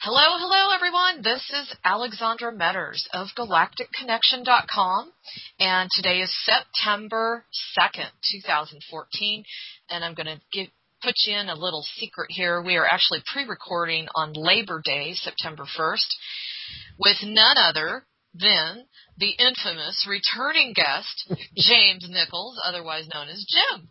Hello, hello, everyone. This is Alexandra Metters of GalacticConnection.com, and today is September 2nd, 2014, and I'm going to put you in a little secret here. We are actually pre-recording on Labor Day, September 1st, with none other than the infamous returning guest, James Nichols, otherwise known as Jim.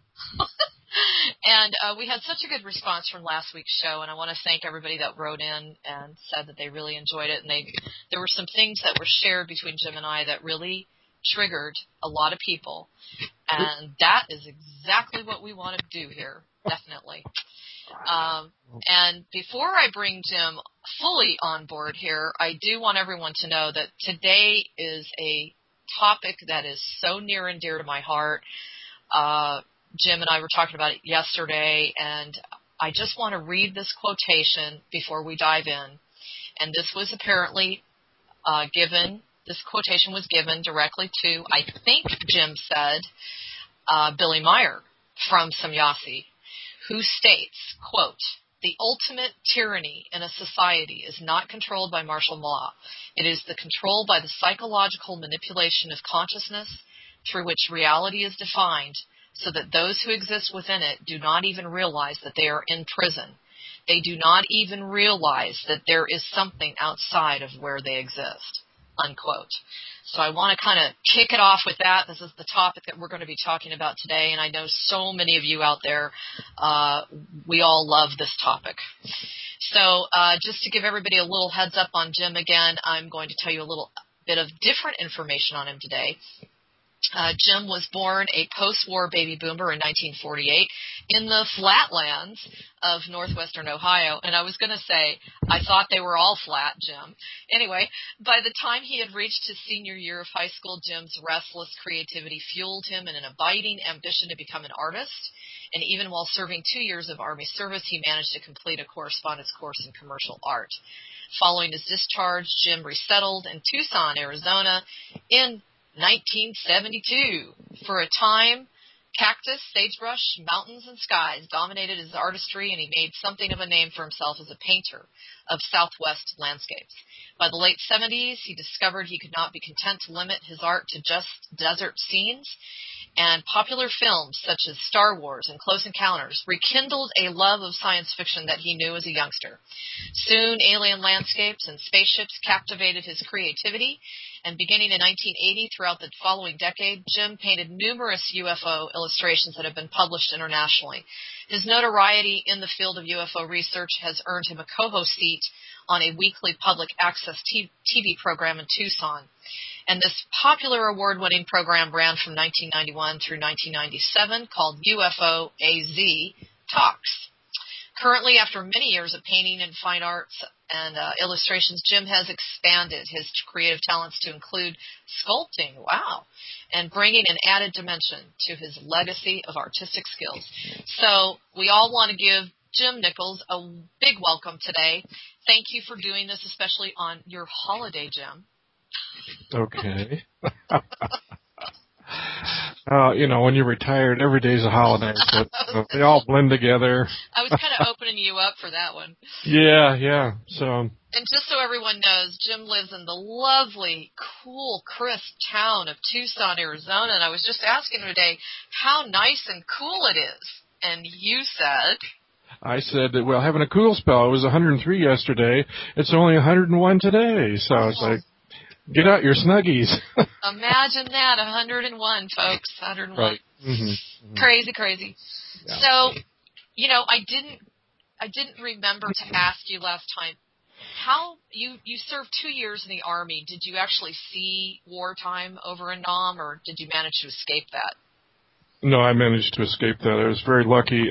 And we had such a good response from last week's show, and I want to thank everybody that wrote in and said that they really enjoyed it. And there were some things that were shared between Jim and I that really triggered a lot of people, and that is exactly what we want to do here, definitely. And before I bring Jim fully on board here, I do want everyone to know that today is a topic that is so near and dear to my heart. Jim and I were talking about it yesterday, and I just want to read this quotation before we dive in. And this was apparently this quotation was given directly to, I think Jim said, Billy Meyer from Samyasi, who states, quote, "The ultimate tyranny in a society is not controlled by martial law. It is the control by the psychological manipulation of consciousness through which reality is defined, so that those who exist within it do not even realize that they are in prison. They do not even realize that there is something outside of where they exist," unquote. So I want to kind of kick it off with that. This is the topic that we're going to be talking about today, and I know so many of you out there, we all love this topic. So just to give everybody a little heads up on Jim again, I'm going to tell you a little bit of different information on him today. Jim was born a post-war baby boomer in 1948 in the flatlands of northwestern Ohio. And I was going to say, I thought they were all flat, Jim. Anyway, by the time he had reached his senior year of high school, Jim's restless creativity fueled him in an abiding ambition to become an artist. And even while serving 2 years of Army service, he managed to complete a correspondence course in commercial art. Following his discharge, Jim resettled in Tucson, Arizona in 1972. For a time, cactus, sagebrush, mountains, and skies dominated his artistry, and he made something of a name for himself as a painter of Southwest landscapes. By the late 70s, he discovered he could not be content to limit his art to just desert scenes, and popular films such as Star Wars and Close Encounters rekindled a love of science fiction that he knew as a youngster. Soon, alien landscapes and spaceships captivated his creativity, and beginning in 1980 throughout the following decade, Jim painted numerous UFO illustrations that have been published internationally. His notoriety in the field of UFO research has earned him a co-host seat on a weekly public access TV program in Tucson. And this popular award-winning program ran from 1991 through 1997, called UFO AZ Talks. Currently, after many years of painting and fine arts and illustrations, Jim has expanded his creative talents to include sculpting, and bringing an added dimension to his legacy of artistic skills. So we all want to give Jim Nichols a big welcome today. Thank you for doing this, especially on your holiday, Jim. Okay. When you're retired, every day's a holiday, so they all blend together. I was kind of opening you up for that one. Yeah. So. And just so everyone knows, Jim lives in the lovely, cool, crisp town of Tucson, Arizona, and I was just asking him today how nice and cool it is. And you said... I said that, having a cool spell. It was 103 yesterday. It's only 101 today. So it's like, get out your Snuggies. Imagine that, 101, folks, 101. Right. Mm-hmm. Crazy. Yeah. So, I didn't remember to ask you last time, how you served 2 years in the Army. Did you actually see wartime over in Nam, or did you manage to escape that? No, I managed to escape that. I was very lucky.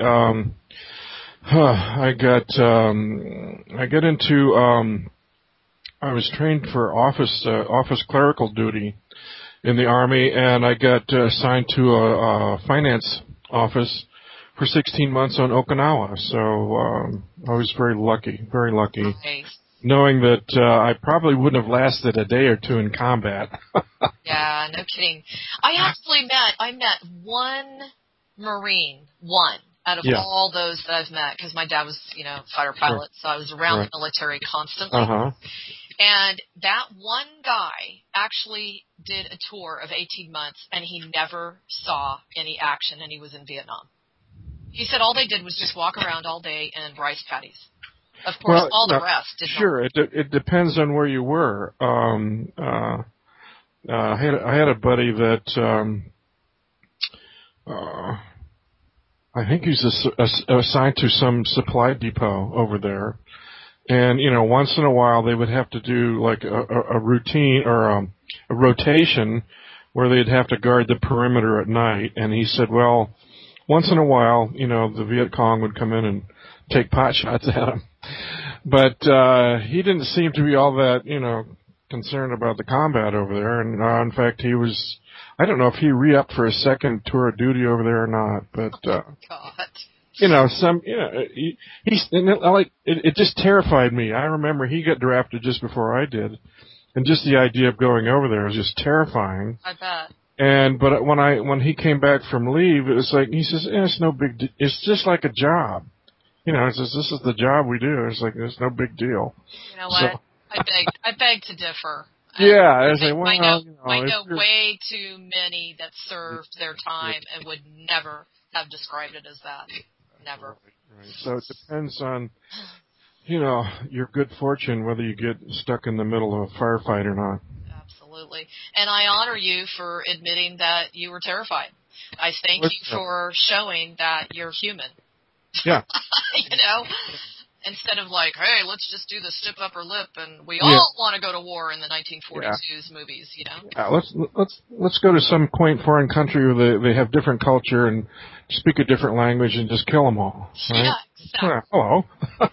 I was trained for office clerical duty in the Army, and I got assigned to a finance office for 16 months on Okinawa. So I was very lucky, Okay. knowing that I probably wouldn't have lasted a day or two in combat. Yeah, no kidding. I met one Marine, out of Yeah. all those that I've met, because my dad was, fighter pilot, so I was around the military constantly. Uh-huh. And that one guy actually did a tour of 18 months, and he never saw any action, and he was in Vietnam. He said all they did was just walk around all day in rice paddies. Of course, all the rest did sure, not. it depends on where you were. I had a buddy that I think he's assigned to some supply depot over there, and once in a while they would have to do like a routine or a rotation where they'd have to guard the perimeter at night. And he said, well, once in a while, the Viet Cong would come in and take pot shots at him. But he didn't seem to be all that, concerned about the combat over there. And in fact, he was, I don't know if he re-upped for a second tour of duty over there or not. But, God. it just terrified me. I remember he got drafted just before I did. And just the idea of going over there was just terrifying. I bet. But when he came back from leave, it was like, he says, it's no big deal. It's just like a job. It says, this is the job we do. It's like, it's no big deal. You know what? I beg to differ. Yeah. I know way too many that served their time and would never have described it as that. Never. Right. So it depends on, your good fortune, whether you get stuck in the middle of a firefight or not. Absolutely. And I honor you for admitting that you were terrified. I thank you for showing that you're human. Yeah. Instead of like, hey, let's just do the stiff upper lip, and we all want to go to war in the 1942's movies, Yeah, let's go to some quaint foreign country where they have different culture and speak a different language and just kill them all. Right? Yeah, exactly. Hello.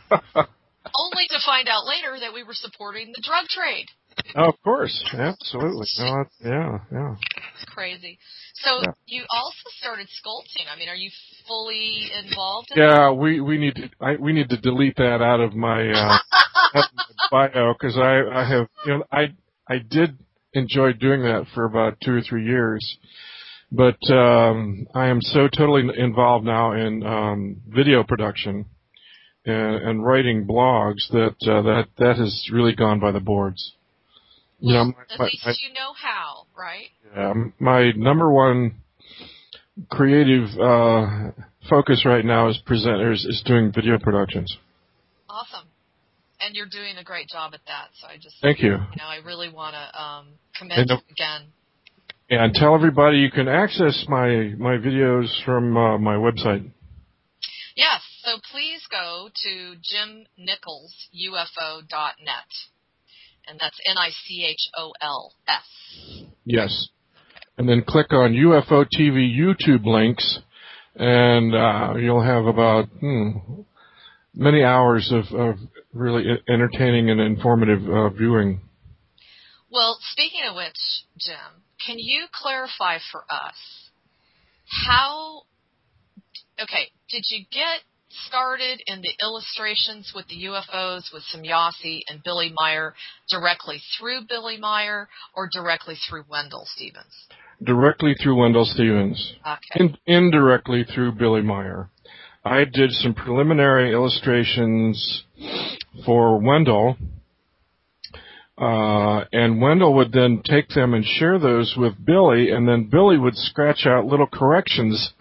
Only to find out later that we were supporting the drug trade. Oh, of course, absolutely. No, yeah. It's crazy. So you also started sculpting. I mean, are you fully involved in that? we need to delete that out of my bio, because I have I did enjoy doing that for about 2 or 3 years, but I am so totally involved now in video production and writing blogs that has really gone by the boards. Well, at least you know how, right? Yeah, my number one creative focus right now is doing video productions. Awesome. And you're doing a great job at that. So thank you. I really want to commend you again. And tell everybody you can access my videos from my website. Yes. So please go to jimnicholsufo.net. And that's NICHOLS. Yes. And then click on UFO TV YouTube links, and you'll have about many hours of really entertaining and informative viewing. Well, speaking of which, Jim, can you clarify for us did you get started in the illustrations with the UFOs with Semjase and Billy Meier directly through Billy Meier or directly through Wendell Stevens? Directly through Wendell Stevens. Okay. Indirectly through Billy Meier. I did some preliminary illustrations for Wendell, and Wendell would then take them and share those with Billy, and then Billy would scratch out little corrections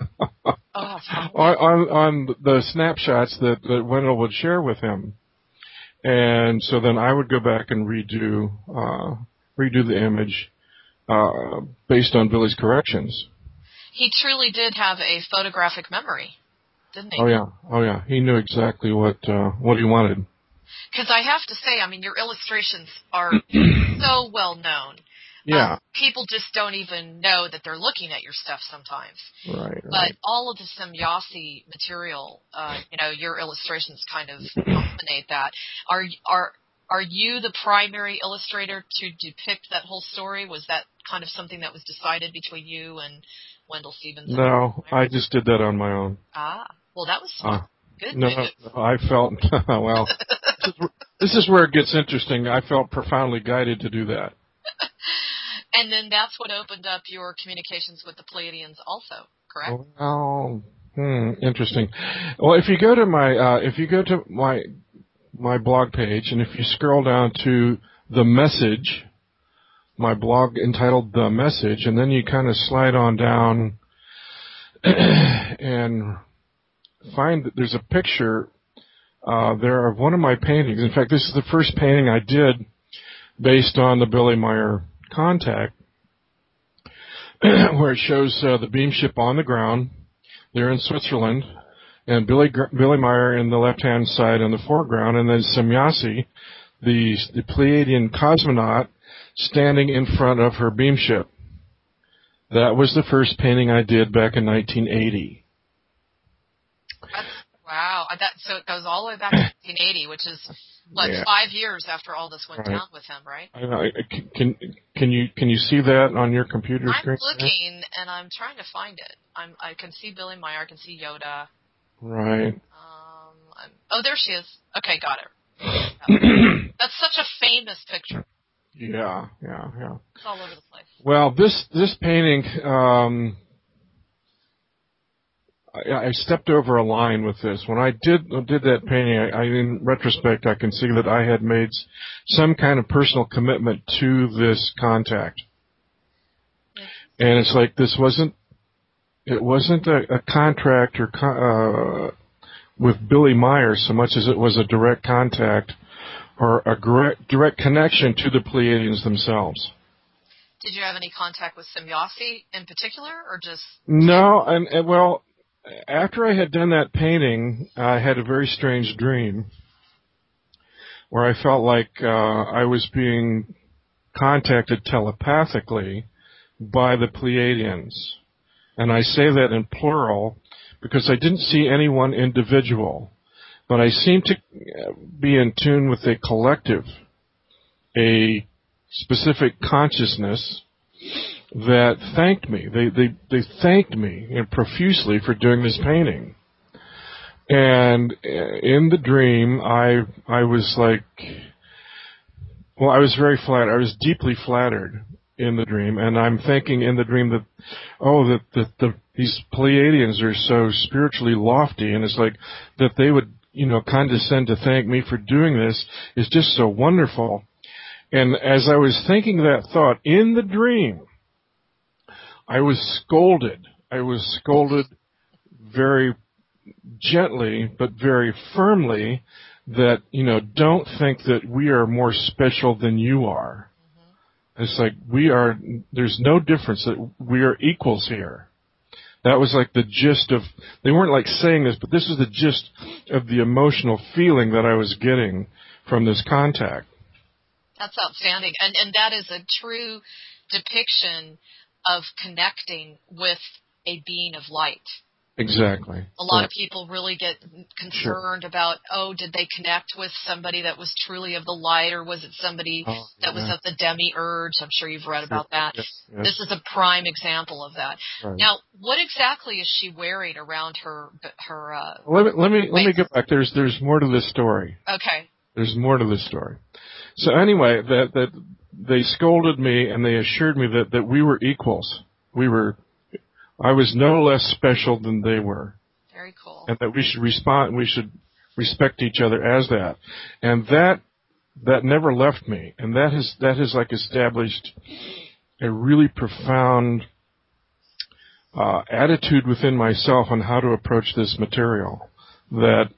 on the snapshots that Wendell would share with him. And so then I would go back and redo the image based on Billy's corrections. He truly did have a photographic memory, didn't he? Oh yeah. He knew exactly what he wanted. Because I have to say, I mean, your illustrations are so well known. Yeah. People just don't even know that they're looking at your stuff sometimes. Right. But all of the Semjase material, your illustrations kind of dominate that. Are you the primary illustrator to depict that whole story? Was that kind of something that was decided between you and Wendell Stevens? No, I just did that on my own. Well, that was smart. Good no, move. I felt, well, this is where it gets interesting. I felt profoundly guided to do that. And then that's what opened up your communications with the Pleiadians also, correct? Well, Interesting. Well, if you go to my blog page, and if you scroll down to The Message, my blog entitled The Message, and then you kind of slide on down and find that there's a picture there of one of my paintings. In fact, this is the first painting I did based on the Billy Meier contact, where it shows the beam ship on the ground. They're in Switzerland, and Billy Meier in the left-hand side in the foreground, and then Semjase, the Pleiadian cosmonaut, standing in front of her beam ship. That was the first painting I did back in 1980. Wow. So it goes all the way back to 1980, which is, 5 years after all this went down with him, right? Can you see that on your computer screen? I'm looking, and I'm trying to find it. I can see Billy Meier. I can see Yoda. Right. There she is. Okay, got her. That's such a famous picture. Yeah. It's all over the place. Well, this painting, I stepped over a line with this. When I did that painting, I in retrospect, I can see that I had made some kind of personal commitment to this contact. And it's like it wasn't a contract or with Billy Meier so much as it was a direct contact or a direct connection to the Pleiadians themselves. Did you have any contact with Semjase in particular, or just... No, and well, after I had done that painting, I had a very strange dream where I felt like I was being contacted telepathically by the Pleiadians. And I say that in plural because I didn't see any one individual, but I seemed to be in tune with a collective, a specific consciousness that thanked me. They thanked me profusely for doing this painting. And in the dream, I was like, well, I was very flattered. I was deeply flattered in the dream, and I'm thinking in the dream that these Pleiadians are so spiritually lofty, and it's like that they would, condescend to thank me for doing this is just so wonderful. And as I was thinking that thought in the dream, I was scolded. I was scolded very gently, but very firmly that, don't think that we are more special than you are. It's like there's no difference, that we are equals here. That was like the gist of, they weren't like saying this, but this is the gist of the emotional feeling that I was getting from this contact. That's outstanding. And that is a true depiction of connecting with a being of light. Exactly. A lot of people really get concerned about, did they connect with somebody that was truly of the light, or was it somebody that was of the demiurge? I'm sure you've read about that. Yes. This is a prime example of that. Right. Now, what exactly is she wearing around her? Let me get back. There's more to this story. Okay. There's more to this story. So anyway, that they scolded me and they assured me that we were equals. I was no less special than they were. Very cool. And that we should respect each other as that. And that never left me. And that has like established a really profound attitude within myself on how to approach this material. That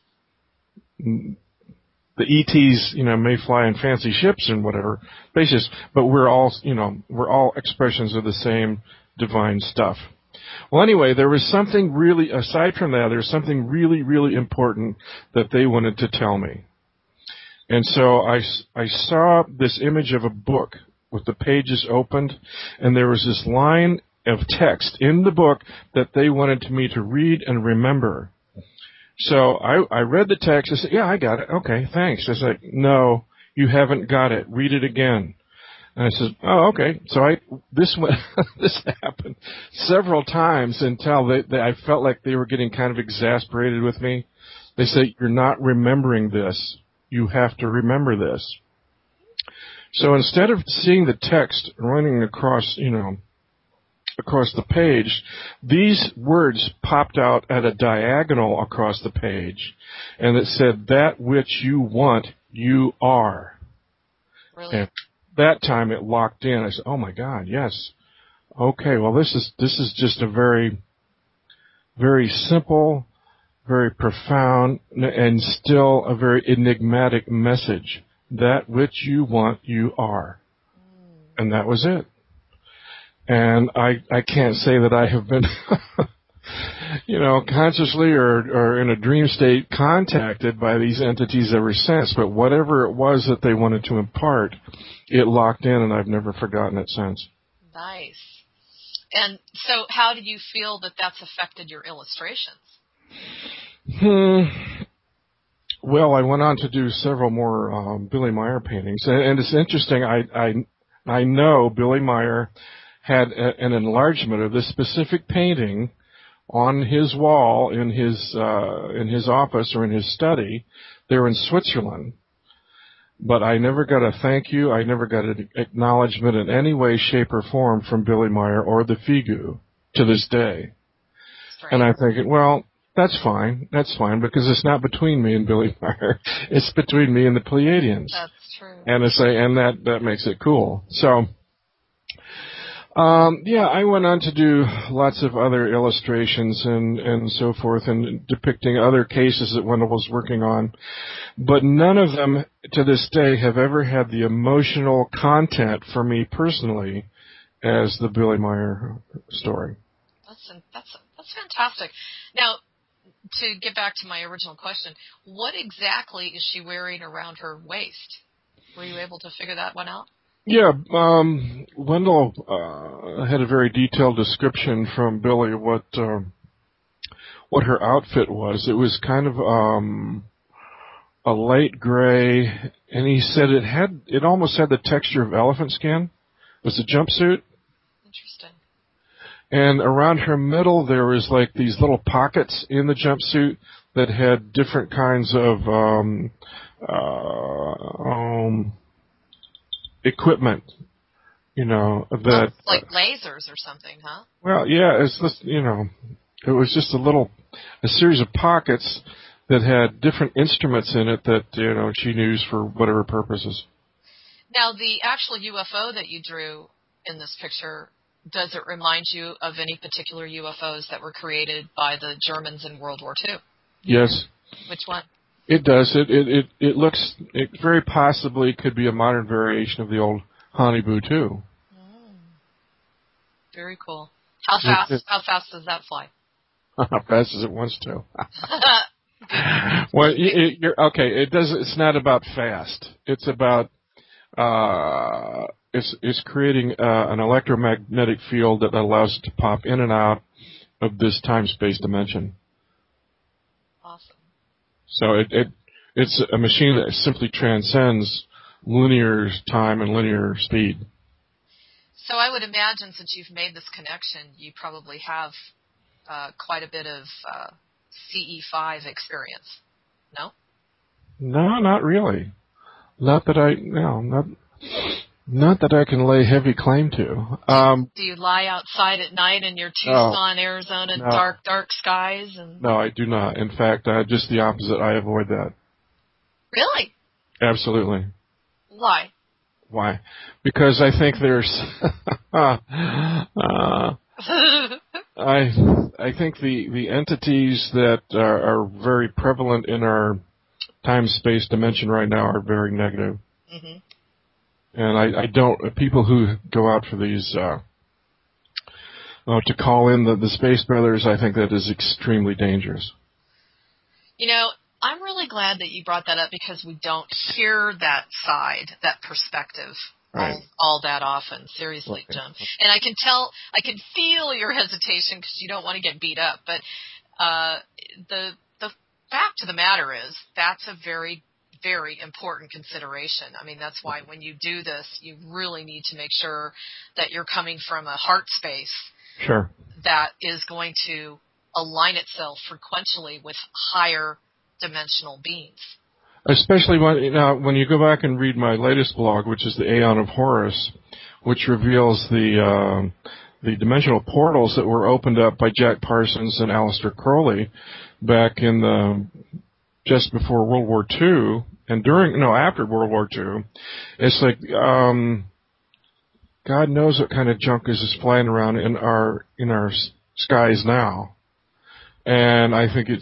the ETs, may fly in fancy ships and whatever basis, but we're all expressions of the same divine stuff. Well, anyway, there was something really, aside from that, there was something really, really important that they wanted to tell me. And so I saw this image of a book with the pages opened, and there was this line of text in the book that they wanted me to read and remember. So I read the text. I said, yeah, I got it. Okay, thanks. I was like, no, you haven't got it. Read it again. And I said, oh, okay. So this happened several times until I felt like they were getting kind of exasperated with me. They said, you're not remembering this. You have to remember this. So instead of seeing the text running across across the page, these words popped out at a diagonal across the page, and it said, "That which you want, you are." Really? And that time it locked in. I said, "Oh my God, yes. Okay, well this is just a very, very simple, very profound, and still a very enigmatic message. That which you want, you are." And that was it. And I can't say that I have been, consciously or in a dream state contacted by these entities ever since. But whatever it was that they wanted to impart, it locked in, and I've never forgotten it since. Nice. And so how do you feel that that's affected your illustrations? Well, I went on to do several more Billy Meier paintings. And it's interesting, I know Billy Meier had an enlargement of this specific painting on his wall in his office or in his study there in Switzerland. But I never got a thank you. I never got an acknowledgement in any way, shape, or form from Billy Meier or the Figu to this day. Strange. And I'm thinking, well, that's fine, because it's not between me and Billy Meier. It's between me and the Pleiadians. That's true. And that makes it cool. So, I went on to do lots of other illustrations and so forth, and depicting other cases that Wendell was working on. But none of them, to this day, have ever had the emotional content for me personally as the Billy Meier story. That's fantastic. Now, to get back to my original question, what exactly is she wearing around her waist? Were you able to figure that one out? Yeah, Wendell had a very detailed description from Billy of what her outfit was. It was kind of a light gray, and he said it almost had the texture of elephant skin. It was a jumpsuit. Interesting. And around her middle, there was like these little pockets in the jumpsuit that had different kinds of equipment, that like lasers or something, huh? Well, yeah, it's just, it was just a series of pockets that had different instruments in it that, she used for whatever purposes. Now, the actual UFO that you drew in this picture, does it remind you of any particular UFOs that were created by the Germans in World War II? Yes. Which one? It does. It looks, it very possibly could be a modern variation of the old Hanibu too. Very cool. How fast does that fly? How fast as it wants to. Well, you're okay. It's not about fast. It's about it's creating an electromagnetic field that allows it to pop in and out of this time-space dimension. Awesome. So it's a machine that simply transcends linear time and linear speed. So I would imagine, since you've made this connection, you probably have quite a bit of CE5 experience. No? No, not really. Not that I can lay heavy claim to. Do you lie outside at night in your Tucson, Arizona, dark skies? No, I do not. In fact, just the opposite. I avoid that. Really? Absolutely. Why? Because I think there's I think the entities that are very prevalent in our time-space dimension right now are very negative. Mm-hmm. And I don't, people who go out for these, to call in the Space Brothers, I think that is extremely dangerous. I'm really glad that you brought that up, because we don't hear that side, that perspective, right, all that often. Seriously, okay. Jim. And I can feel your hesitation because you don't want to get beat up. But the fact of the matter is, that's a very, very important consideration. I mean, that's why when you do this, you really need to make sure that you're coming from a heart space. Sure. That is going to align itself frequentially with higher dimensional beings. Especially when you go back and read my latest blog, which is the Aeon of Horus, which reveals the the dimensional portals that were opened up by Jack Parsons and Aleister Crowley back in the just before World War II and after World War II. It's like God knows what kind of junk is flying around in our skies now, and I think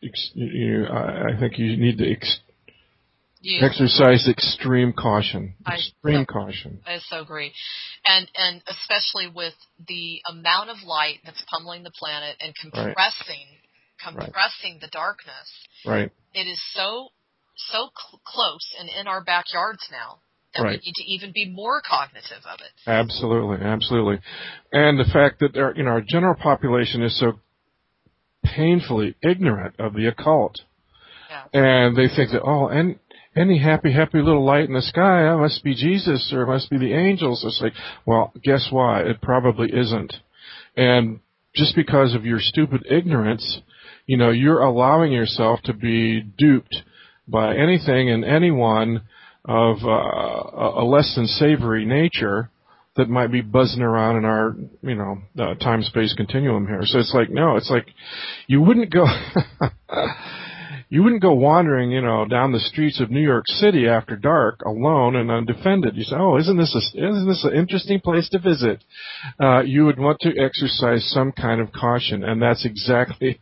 I think you need to exercise extreme caution. Caution. I so agree, and especially with the amount of light that's pummeling the planet and compressing the darkness. Right. It is so close and in our backyards now that we need to even be more cognitive of it. Absolutely, absolutely, and the fact that our general population is so painfully ignorant of the occult, and they think that any happy little light in the sky, that must be Jesus or it must be the angels. It's like, well, guess what? It probably isn't. And just because of your stupid ignorance, you're allowing yourself to be duped by anything and anyone of a less than savory nature that might be buzzing around in our, time-space continuum here. So it's like, no, it's like you wouldn't go... You wouldn't go wandering, down the streets of New York City after dark alone and undefended. You say, "Oh, isn't this an interesting place to visit?" You would want to exercise some kind of caution, and that's exactly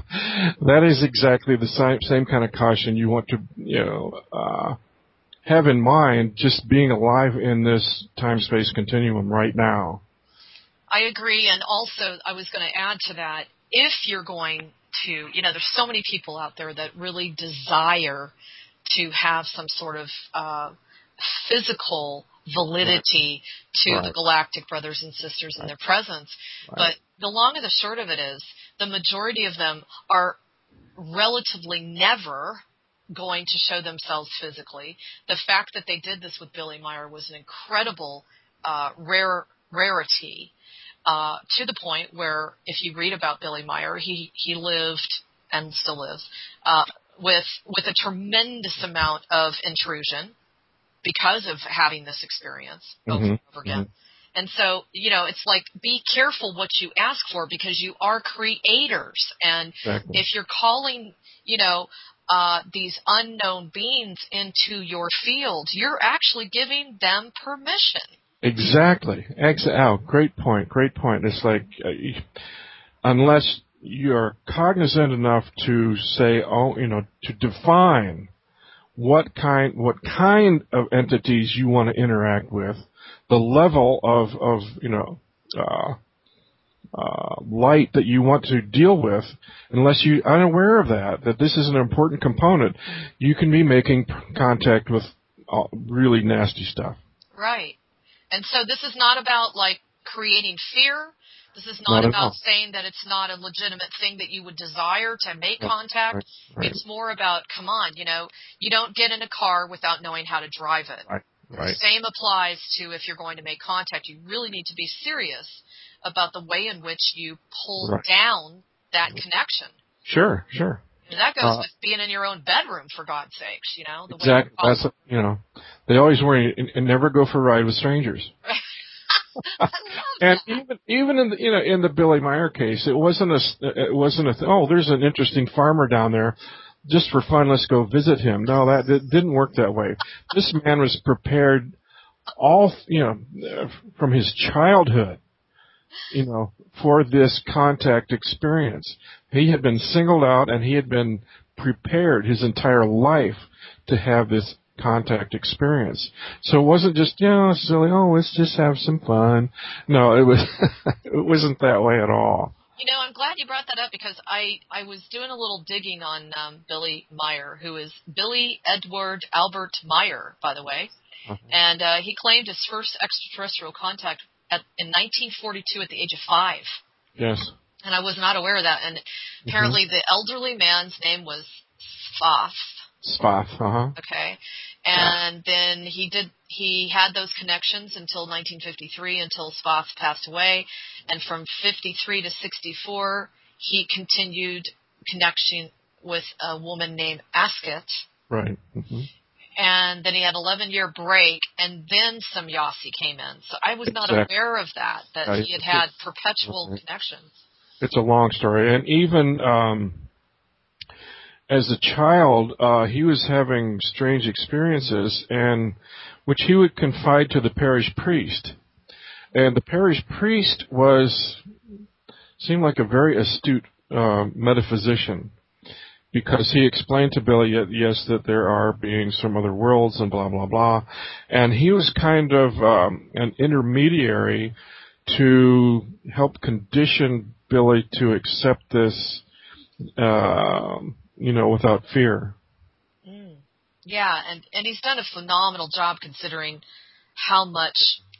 the same kind of caution you want to, have in mind. Just being alive in this time-space continuum right now. I agree, and also I was going to add to that: if you're going to, there's so many people out there that really desire to have some sort of physical validity to the galactic brothers and sisters in their presence. But the long and the short of it is, the majority of them are relatively never going to show themselves physically. The fact that they did this with Billy Meier was an incredible rarity. To the point where, if you read about Billy Meier, he lived and still lives with a tremendous amount of intrusion because of having this experience over and over again. And so, it's like, be careful what you ask for, because you are creators, and if you're calling, these unknown beings into your field, you're actually giving them permission. Exactly. Great point. It's like, unless you're cognizant enough to say, to define what kind of entities you want to interact with, the level of light that you want to deal with, unless you're unaware of that this is an important component, you can be making contact with really nasty stuff. Right. And so this is not about, creating fear. This is not about saying that it's not a legitimate thing that you would desire to make contact. Right. It's more about, come on, you don't get in a car without knowing how to drive it. Right. The same applies to if you're going to make contact. You really need to be serious about the way in which you pull down that connection. Sure. And that goes with being in your own bedroom, for God's sakes, The exactly. That's they always warn you, and never go for a ride with strangers. And even in the, in the Billy Meier case, it wasn't there's an interesting farmer down there, just for fun, let's go visit him. No, that didn't work that way. This man was prepared from his childhood, for this contact experience. He had been singled out, and he had been prepared his entire life to have this contact experience. So it wasn't just, silly, let's just have some fun. No, it wasn't that way at all. I'm glad you brought that up, because I was doing a little digging on Billy Meier, who is Billy Edward Albert Meier, by the way. And he claimed his first extraterrestrial contact in 1942 at the age of 5. Yes. And I was not aware of that. And apparently the elderly man's name was Spoth. Spoth, Okay. And then he had those connections until 1953, until Spoth passed away. And from 53 to 64, he continued connection with a woman named Asket. Right. and then he had an 11-year break, and then some Yossi came in. So I was not aware of that he had perpetual connections. It's a long story. And even as a child, he was having strange experiences, and which he would confide to the parish priest. And the parish priest seemed like a very astute metaphysician, because he explained to Billy, yes, that there are beings from other worlds and blah, blah, blah. And he was kind of an intermediary to help condition Billy to accept this, without fear. Mm. Yeah, and he's done a phenomenal job considering how much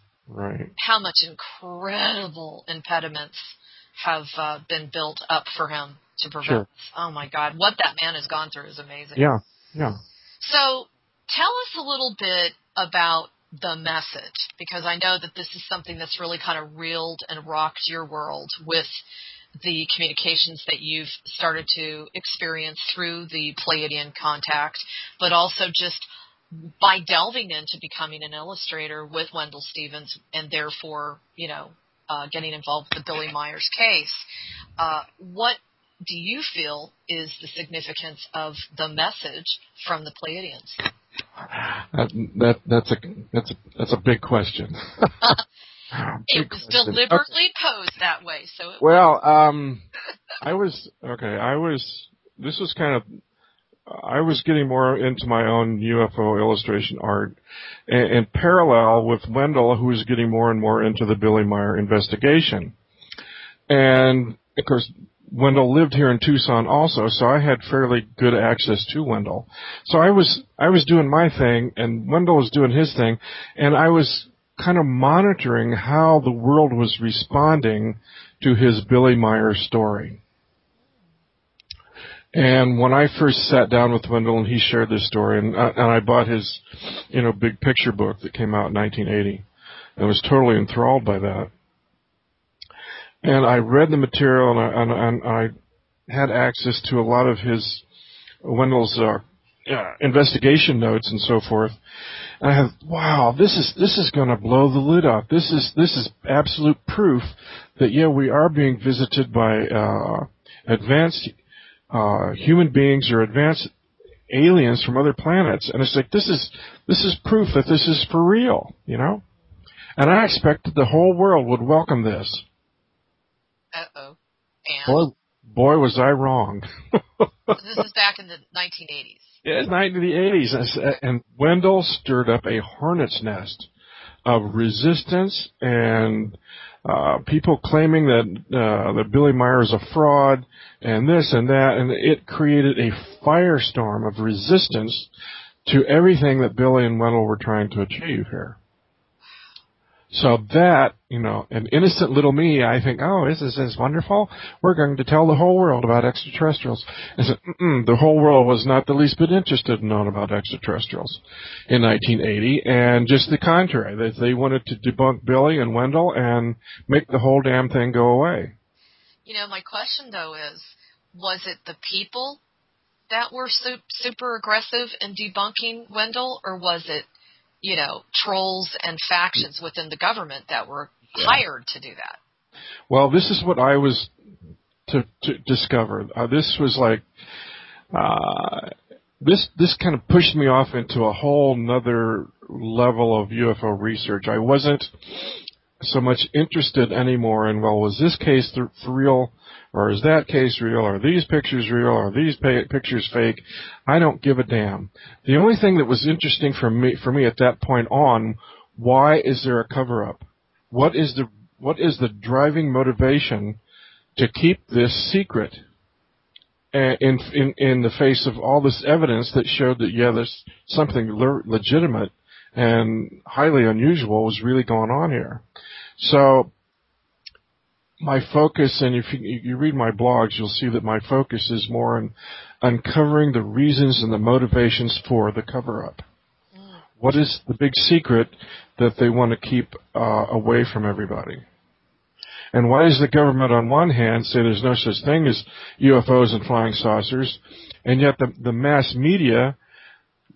incredible impediments have been built up for him to prevent. Sure. Oh my God, what that man has gone through is amazing. Yeah. So tell us a little bit about the message, because I know that this is something that's really kind of reeled and rocked your world with the communications that you've started to experience through the Pleiadian contact, but also just by delving into becoming an illustrator with Wendell Stevens, and therefore, getting involved with the Billy Myers case. What do you feel is the significance of the message from the Pleiadians? That's a big question. It was deliberately posed that way, so it I was getting more into my own UFO illustration art, in parallel with Wendell, who was getting more and more into the Billy Meyer investigation. And of course, Wendell lived here in Tucson also, so I had fairly good access to Wendell. So I was doing my thing, and Wendell was doing his thing, and I was kind of monitoring how the world was responding to his Billy Meyer story. And when I first sat down with Wendell and he shared this story, and I bought his, big picture book that came out in 1980, and was totally enthralled by that. And I read the material, and I had access to a lot of Wendell's investigation notes and so forth. And I thought, wow, this is going to blow the lid off. This is absolute proof that we are being visited by advanced human beings or advanced aliens from other planets. And it's like, this is proof that this is for real, And I expected the whole world would welcome this. Uh-oh. And? Boy, was I wrong. This is back in the 1980s. Yeah, it's 1980s. And Wendell stirred up a hornet's nest of resistance and people claiming that Billy Meyer is a fraud and this and that. And it created a firestorm of resistance to everything that Billy and Wendell were trying to achieve here. So that, an innocent little me, I think, oh, this is wonderful. We're going to tell the whole world about extraterrestrials. And so, the whole world was not the least bit interested in knowing about extraterrestrials in 1980, and just the contrary. They wanted to debunk Billy and Wendell and make the whole damn thing go away. My question, though, is, was it the people that were super aggressive in debunking Wendell, or was it trolls and factions within the government that were hired to do that? Well, this is what I was to discover. This was like, this kind of pushed me off into a whole nother level of UFO research. I wasn't so much interested anymore in, well, was this case for real? Or is that case real? Are these pictures real? Are these pictures fake? I don't give a damn. The only thing that was interesting for me at that point on, why is there a cover-up? What is the driving motivation to keep this secret in the face of all this evidence that showed that, there's something legitimate and highly unusual was really going on here. So my focus, and if you read my blogs, you'll see that my focus is more on uncovering the reasons and the motivations for the cover-up. What is the big secret that they want to keep away from everybody? And why does the government on one hand say there's no such thing as UFOs and flying saucers, and yet the mass media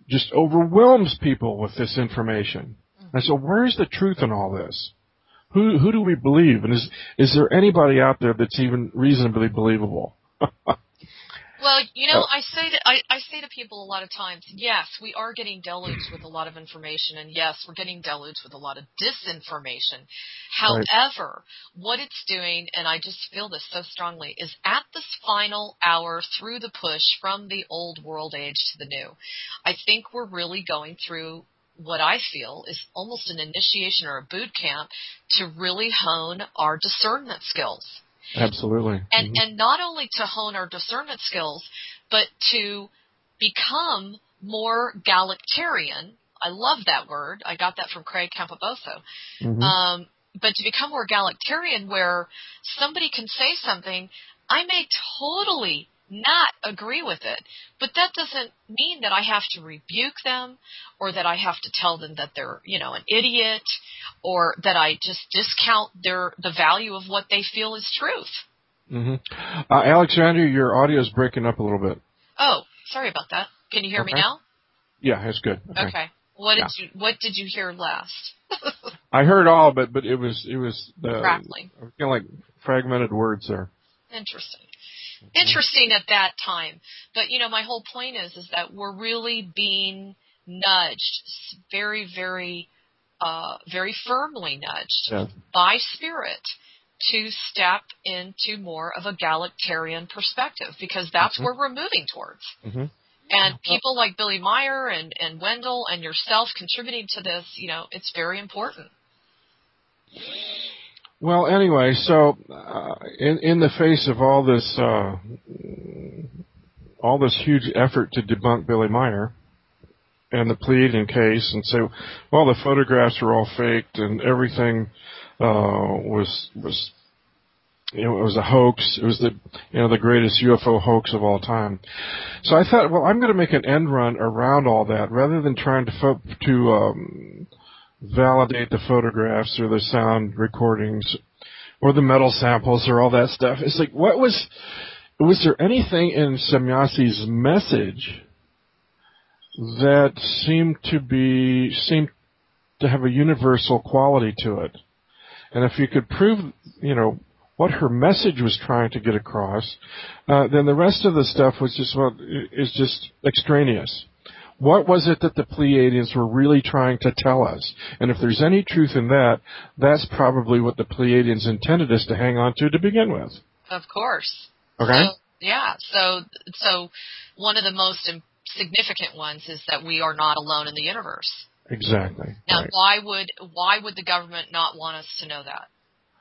just overwhelms people with this information. I said, where's the truth in all this? Who do we believe? And is there anybody out there that's even reasonably believable? Well, I say to people a lot of times, yes, we are getting deluged with a lot of information, and yes, we're getting deluged with a lot of disinformation. However, what it's doing, and I just feel this so strongly, is at this final hour through the push from the old world age to the new, I think we're really going through what I feel is almost an initiation or a boot camp to really hone our discernment skills. Absolutely. And not only to hone our discernment skills, but to become more egalitarian. I love that word. I got that from Craig Campoboso. But to become more egalitarian, where somebody can say something, I may totally not agree with it, but that doesn't mean that I have to rebuke them, or that I have to tell them that they're, an idiot, or that I just discount the value of what they feel is truth. Alexandra, your audio is breaking up a little bit. Oh, sorry about that. Can you hear me now? Yeah, it's good. Okay. What did you hear last? I heard all of it, but it was crackling. Kind of like fragmented words there. Interesting at that time. But, my whole point is that we're really being nudged, very, very, very firmly nudged by Spirit to step into more of a egalitarian perspective, because that's where we're moving towards. And people like Billy Meyer and Wendell and yourself contributing to this, it's very important. Well, anyway, so in the face of all this huge effort to debunk Billy Meyer and the Pleiadian case, and say, well, the photographs were all faked and everything was it was a hoax. It was the greatest UFO hoax of all time. So I thought, well, I'm going to make an end run around all that rather than trying to validate the photographs or the sound recordings or the metal samples or all that stuff. It's like, was there anything in Semjasi's message that seemed to have a universal quality to it? And if you could prove, what her message was trying to get across, then the rest of the stuff was just extraneous. What was it that the Pleiadians were really trying to tell us? And if there's any truth in that, that's probably what the Pleiadians intended us to hang on to begin with. Of course. Okay. So one of the most significant ones is that we are not alone in the universe. Exactly. Now, why would the government not want us to know that?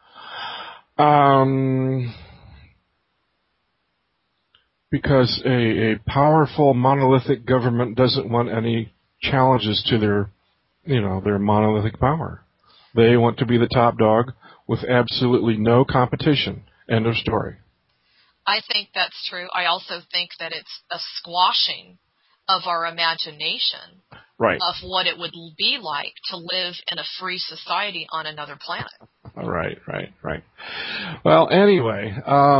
Because a powerful monolithic government doesn't want any challenges to their monolithic power. They want to be the top dog with absolutely no competition. End of story. I think that's true. I also think that it's a squashing of our imagination of what it would be like to live in a free society on another planet. Right. Well, anyway,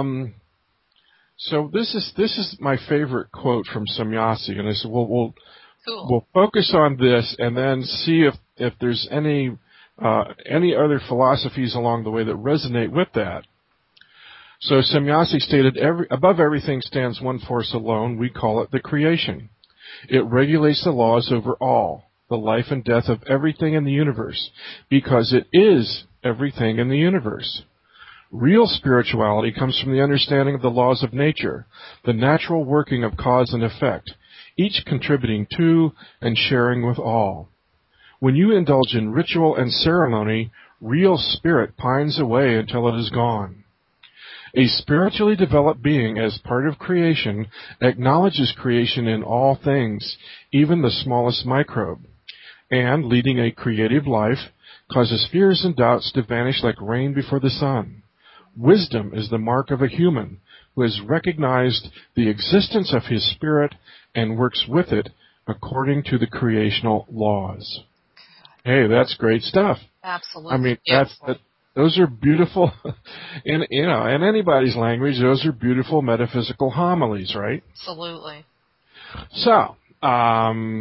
so this is my favorite quote from Semjasi, and I said, we'll focus on this and then see if there's any other philosophies along the way that resonate with that. So Semjasi stated, above everything stands one force alone. We call it the creation. It regulates the laws over all, the life and death of everything in the universe, because it is everything in the universe. Real spirituality comes from the understanding of the laws of nature, the natural working of cause and effect, each contributing to and sharing with all. When you indulge in ritual and ceremony, real spirit pines away until it is gone. A spiritually developed being, as part of creation, acknowledges creation in all things, even the smallest microbe, and, leading a creative life, causes fears and doubts to vanish like rain before the sun. Wisdom is the mark of a human who has recognized the existence of his spirit and works with it according to the creational laws. Hey, that's great stuff. Absolutely. I mean, those are beautiful, in anybody's language, those are beautiful metaphysical homilies, right? Absolutely. So,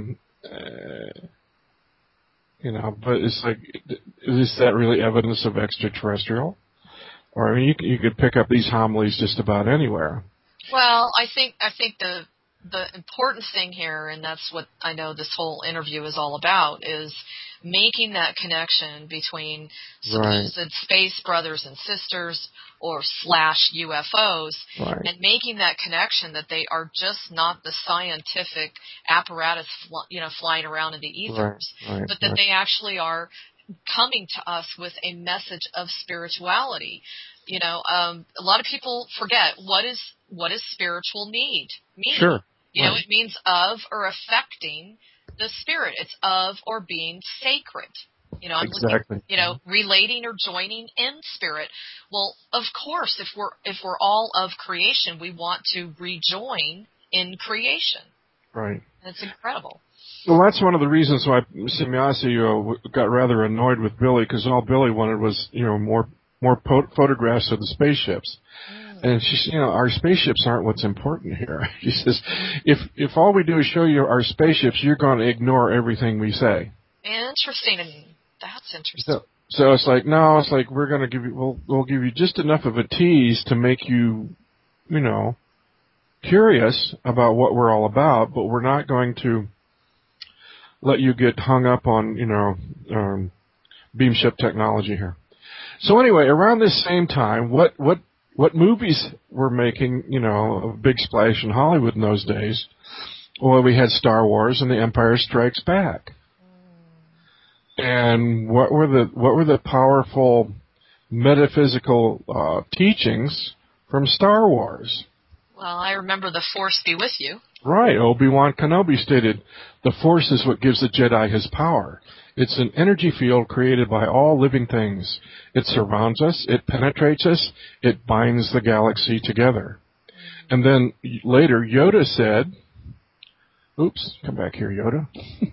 But it's like, is that really evidence of extraterrestrial? Or, I mean, you could pick up these homilies just about anywhere. Well, I think the important thing here, and that's what I know this whole interview is all about, is making that connection between supposed space brothers and sisters or / UFOs, and making that connection that they are just not the scientific apparatus, flying around in the ethers, but that they actually are coming to us with a message of spirituality. A lot of people forget what is spiritual mean. Sure. It means of or affecting the spirit. It's of or being sacred. Exactly. Relating or joining in spirit. Well, of course, if we're all of creation, we want to rejoin in creation. Right. It's incredible. Well, that's one of the reasons why Semjase got rather annoyed with Billy, because all Billy wanted was, more photographs of the spaceships. And she said, our spaceships aren't what's important here. She says, if all we do is show you our spaceships, you're going to ignore everything we say. Interesting. That's interesting. So it's like, no, it's like we're going to give you, we'll give you just enough of a tease to make you, curious about what we're all about, but we're not going to let you get hung up on, beam ship technology here. So anyway, around this same time, what movies were making, a big splash in Hollywood in those days? Well, we had Star Wars and The Empire Strikes Back. And what were the powerful metaphysical teachings from Star Wars? Well, I remember the Force be with you. Right. Obi-Wan Kenobi stated, "The Force is what gives the Jedi his power. It's an energy field created by all living things. It surrounds us, it penetrates us, it binds the galaxy together." And then later Yoda said, oops, come back here, Yoda.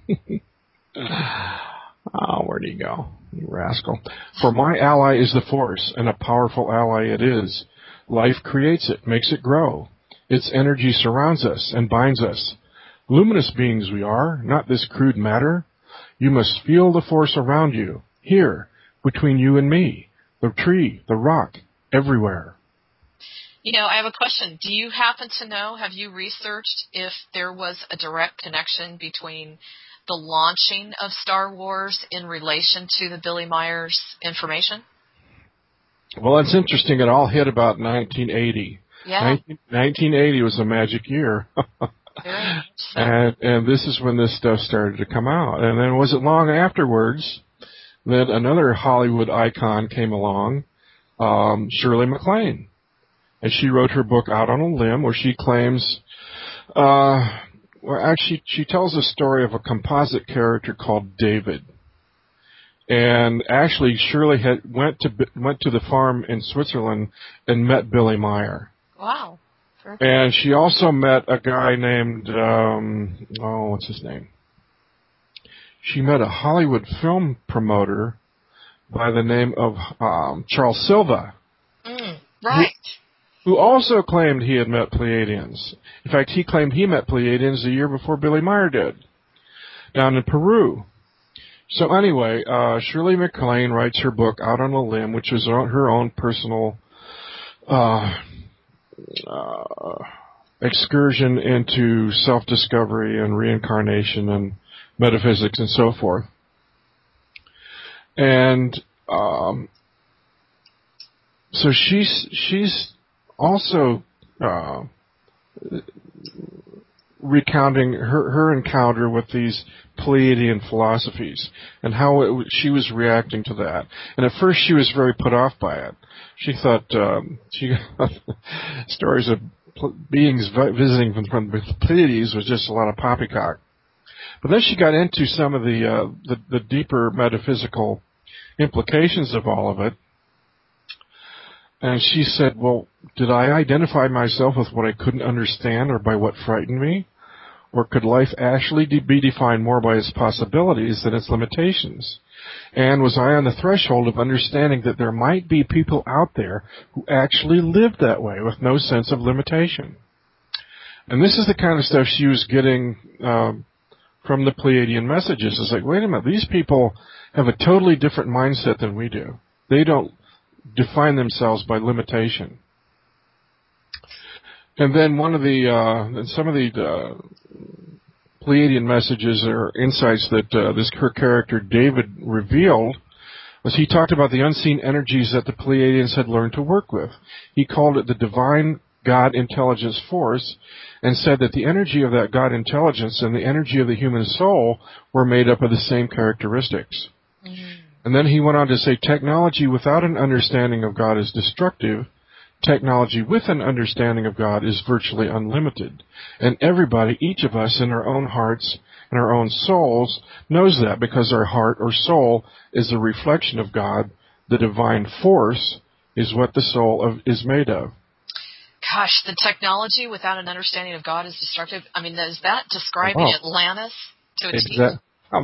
Oh, where'd he go? You rascal. "For my ally is the Force, and a powerful ally it is. Life creates it, makes it grow. Its energy surrounds us and binds us. Luminous beings we are, not this crude matter. You must feel the Force around you, here, between you and me, the tree, the rock, everywhere." I have a question. Do you happen to know, have you researched if there was a direct connection between the launching of Star Wars in relation to the Billy Myers information? Well, it's interesting. It all hit about 1980. Yeah. 1980 was a magic year. Very much so. And this is when this stuff started to come out. And then it wasn't long afterwards that another Hollywood icon came along, Shirley MacLaine. And she wrote her book Out on a Limb, where she claims, she tells a story of a composite character called David. And actually, Shirley went to the farm in Switzerland and met Billy Meyer. Wow. And she also met a guy named, what's his name? She met a Hollywood film promoter by the name of Charles Silva. Right. Who also claimed he had met Pleiadians. In fact, he claimed he met Pleiadians a year before Billy Meyer did, down in Peru. So anyway, Shirley MacLaine writes her book Out on a Limb, which is her own personal excursion into self-discovery and reincarnation and metaphysics and so forth. And so she's also recounting her encounter with these Pleiadian philosophies and how she was reacting to that. And at first she was very put off by it. She thought stories of beings visiting from the Pleiades was just a lot of poppycock. But then she got into some of the deeper metaphysical implications of all of it. And she said, well, did I identify myself with what I couldn't understand or by what frightened me? Or could life actually be defined more by its possibilities than its limitations? And was I on the threshold of understanding that there might be people out there who actually lived that way with no sense of limitation? And this is the kind of stuff she was getting from the Pleiadian messages. It's like, wait a minute, these people have a totally different mindset than we do. They don't define themselves by limitation. And then some of the Pleiadian messages or insights that this character David revealed was he talked about the unseen energies that the Pleiadians had learned to work with. He called it the divine God intelligence force and said that the energy of that God intelligence and the energy of the human soul were made up of the same characteristics. Mm-hmm. And then he went on to say technology without an understanding of God is destructive. Technology with an understanding of God is virtually unlimited. And everybody, each of us in our own hearts and our own souls knows that because our heart or soul is a reflection of God. The divine force is what the soul is made of. Gosh, the technology without an understanding of God is destructive. I mean, is that describing Atlantis to a T? Oh,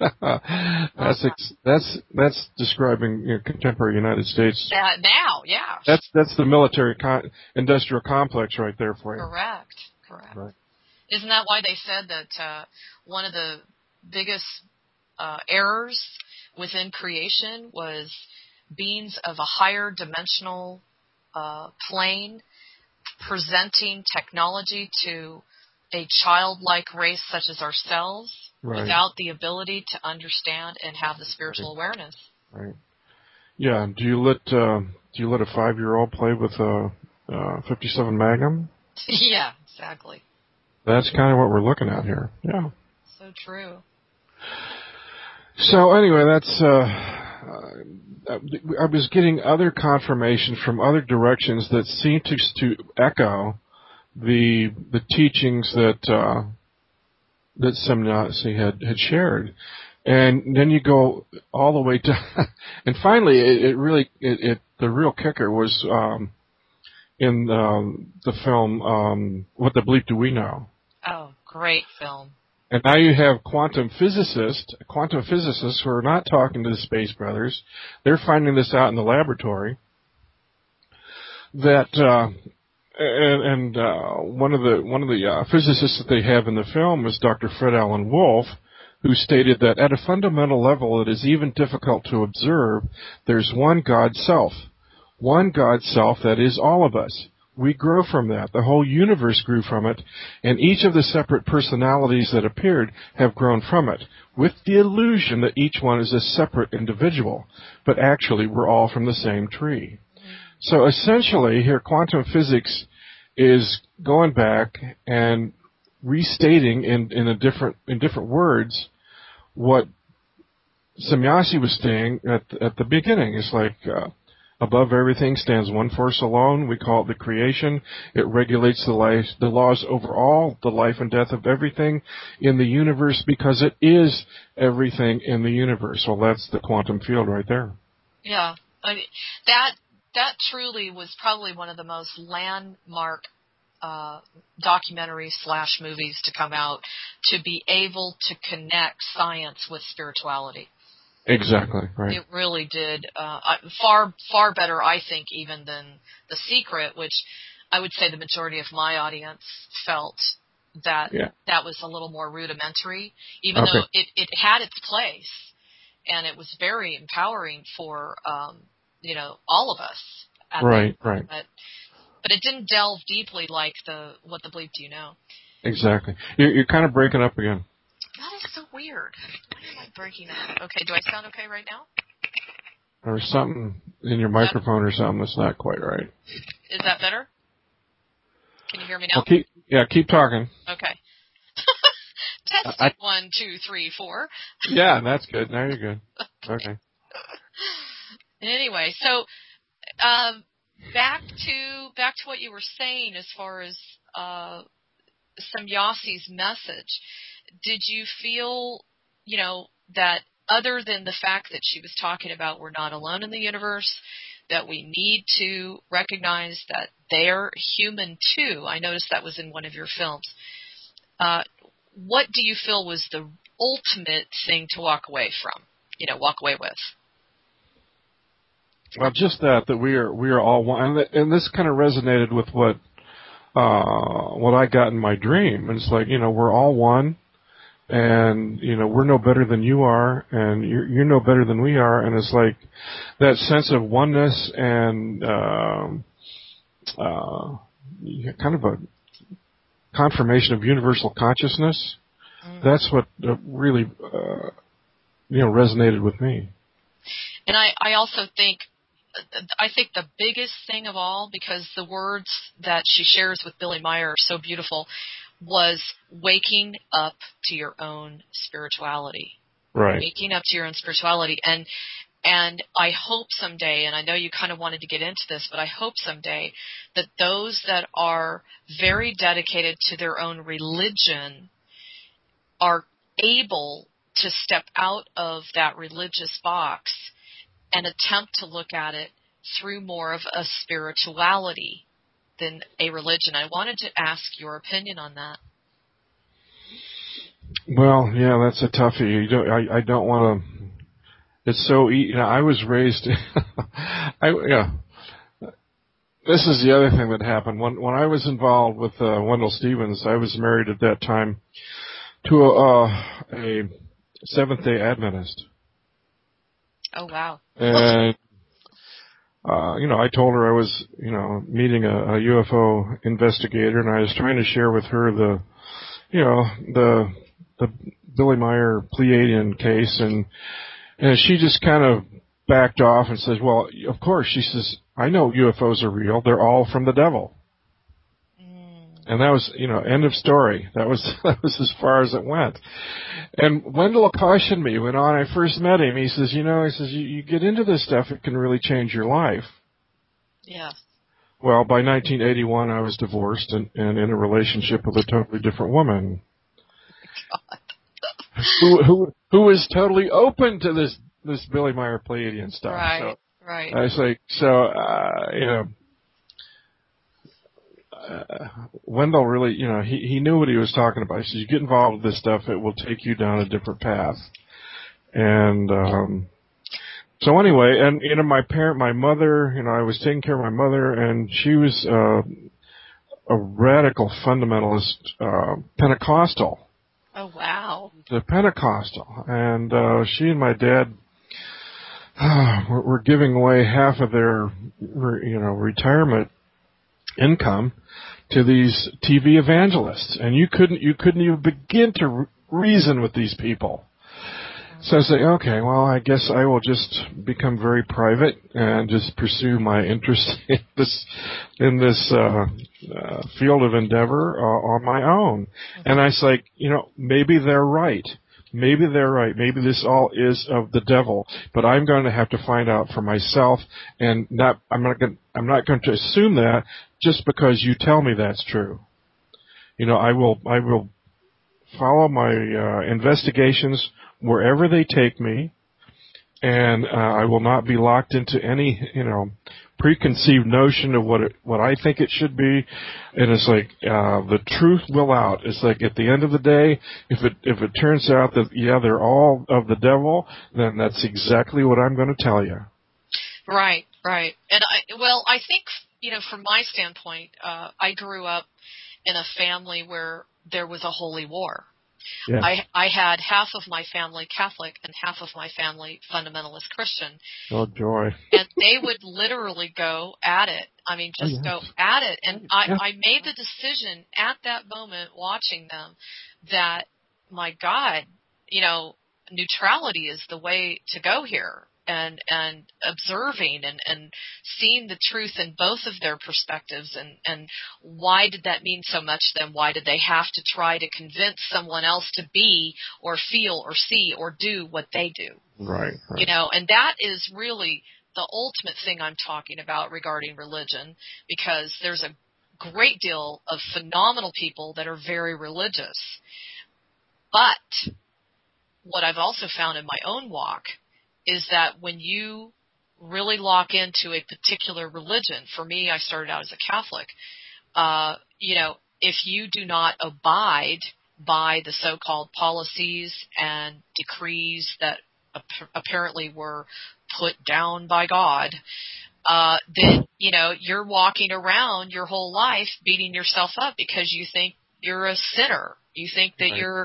that's describing contemporary United States. Now, yeah. That's the military industrial complex right there for you. Correct. Right. Isn't that why they said that one of the biggest errors within creation was beings of a higher dimensional plane presenting technology to a childlike race such as ourselves without the ability to understand and have the spiritual awareness. Right. Yeah. Do you let a 5-year-old play with a 57 Magnum? Yeah, exactly. That's kind of what we're looking at here. Yeah. So true. So anyway, that's. I was getting other confirmation from other directions that seemed to echo the teachings that Semnyasi had shared, and then you go all the way to, and finally, the real kicker was in the film What the Bleep Do We Know? Oh, great film. And now you have quantum physicists who are not talking to the Space Brothers. They're finding this out in the laboratory. That one of the physicists that they have in the film is Dr. Fred Alan Wolf, who stated that at a fundamental level, it is even difficult to observe. There's one God Self that is all of us. We grow from that. The whole universe grew from it, and each of the separate personalities that appeared have grown from it, with the illusion that each one is a separate individual. But actually, we're all from the same tree. So essentially, here, quantum physics is going back and restating in different words what Semnyasi was saying at the beginning. It's like, above everything stands one force alone. We call it the creation. It regulates the laws over all, the life and death of everything in the universe because it is everything in the universe. Well, that's the quantum field right there. Yeah. I mean, that truly was probably one of the most landmark documentaries/movies to come out, to be able to connect science with spirituality. Exactly, right. It really did. Far better, I think, even than The Secret, which I would say the majority of my audience felt that that was a little more rudimentary, even though it had its place, and it was very empowering for, all of us. Right. But it didn't delve deeply like What the Bleep Do You Know? Exactly. You're kind of breaking up again. That is so weird. Why am I breaking up? Okay, do I sound okay right now? There's something in your microphone or something that's not quite right. Is that better? Can you hear me now? Well, keep talking. Okay. Testing 1, 2, 3, 4. Yeah, that's good. Now you're good. Okay. Anyway, so back to what you were saying as far as Semnyasi's message. Did you feel, that other than the fact that she was talking about we're not alone in the universe, that we need to recognize that they're human too? I noticed that was in one of your films. What do you feel was the ultimate thing to walk away from, walk away with? Well, just that we are all one, and this kind of resonated with what I got in my dream. And it's like, we're all one. and we're no better than you are, and you're no better than we are, and it's like that sense of oneness and kind of a confirmation of universal consciousness. That's what really resonated with me. And I also think the biggest thing of all, because the words that she shares with Billy Meyer are so beautiful, was waking up to your own spirituality. Right. Waking up to your own spirituality. And I hope someday, and I know you kind of wanted to get into this, but I hope someday that those that are very dedicated to their own religion are able to step out of that religious box and attempt to look at it through more of a spirituality than a religion. I wanted to ask your opinion on that. Well, yeah, that's a toughie. I don't want to. It's so I was raised. This is the other thing that happened when I was involved with Wendell Stevens. I was married at that time to a Seventh-day Adventist. Oh wow! And I told her I was meeting a UFO investigator, and I was trying to share with her the Billy Meyer Pleiadian case, and she just kind of backed off and says, well, of course. She says, I know UFOs are real. They're all from the devil. And that was, end of story. That was as far as it went. And Wendell cautioned me when I first met him. He says, you get into this stuff, it can really change your life. Yeah. Well, by 1981, I was divorced and in a relationship with a totally different woman. God. who was totally open to this Billy Meyer Pleiadian stuff. Right, right. I was like, Wendell really, he knew what he was talking about. He said, you get involved with this stuff, it will take you down a different path. And so anyway, and my mother, I was taking care of my mother, and she was a radical fundamentalist Pentecostal. Oh wow! The Pentecostal, and she and my dad were giving away half of their, retirement income to these TV evangelists, and you couldn't even begin to reason with these people. So I say, okay, well, I guess I will just become very private and just pursue my interest in this field of endeavor on my own. And I was like, maybe they're right. Maybe they're right. Maybe this all is of the devil, but I'm going to have to find out for myself, and I'm not going to assume that just because you tell me that's true. I will follow my investigations wherever they take me, and I will not be locked into any, preconceived notion of what I think it should be. And it's like the truth will out. It's like at the end of the day, if it turns out that they're all of the devil, then that's exactly what I'm going to tell you. Right, right. And I think from my standpoint, I grew up in a family where there was a holy war. Yeah. I had half of my family Catholic and half of my family fundamentalist Christian. Oh, joy. And they would literally go at it. I mean, just go at it. And I made the decision at that moment watching them that, my God, neutrality is the way to go here. And observing and seeing the truth in both of their perspectives, and why did that mean so much to them? Why did they have to try to convince someone else to be or feel or see or do what they do? Right. And that is really the ultimate thing I'm talking about regarding religion, because there's a great deal of phenomenal people that are very religious. But what I've also found in my own walk is that when you really lock into a particular religion, for me, I started out as a Catholic, if you do not abide by the so-called policies and decrees that apparently were put down by God, then, you're walking around your whole life beating yourself up because you think you're a sinner. You think that you're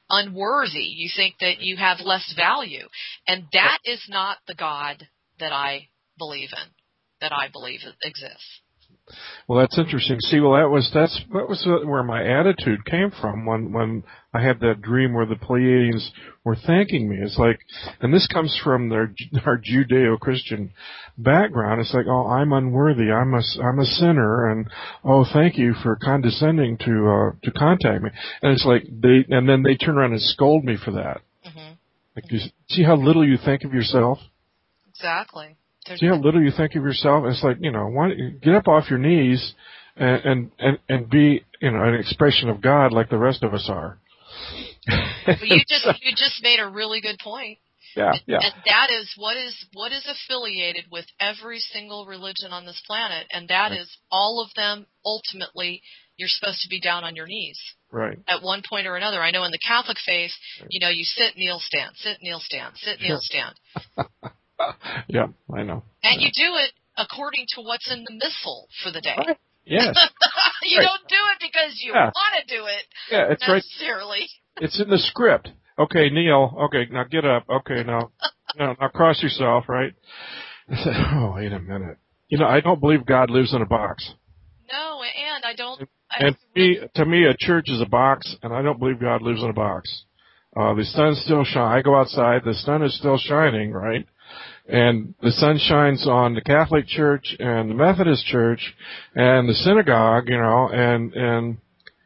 unworthy. You think that you have less value. And that is not the God that I believe in, that I believe exists. Well, that's interesting. See, well, that was where my attitude came from when I had that dream where the Pleiadians were thanking me. It's like, and this comes from our Judeo-Christian background. It's like, oh, I'm unworthy. I'm a sinner, and oh, thank you for condescending to contact me. And it's like and then they turn around and scold me for that. Mm-hmm. Like, you see how little you think of yourself? Exactly. See how little you think of yourself? It's like, why don't you get up off your knees and be, an expression of God like the rest of us are. Well, you just made a really good point. Yeah. And that is what is affiliated with every single religion on this planet, and that is all of them. Ultimately, you're supposed to be down on your knees. Right. At one point or another. I know in the Catholic faith, you sit, kneel, stand, sit, kneel, stand, sit, kneel, stand. Yeah, I know. And you do it according to what's in the missal for the day. Right. Yes. You don't do it because you want to do it. Yeah, it's necessarily. Right. It's in the script. Okay, kneel. Okay, now get up. Okay, now cross yourself, right? I said, oh, wait a minute. I don't believe God lives in a box. No, and I don't. To me, a church is a box, and I don't believe God lives in a box. The sun still shines. I go outside. The sun is still shining, right? And the sun shines on the Catholic Church and the Methodist Church and the synagogue, and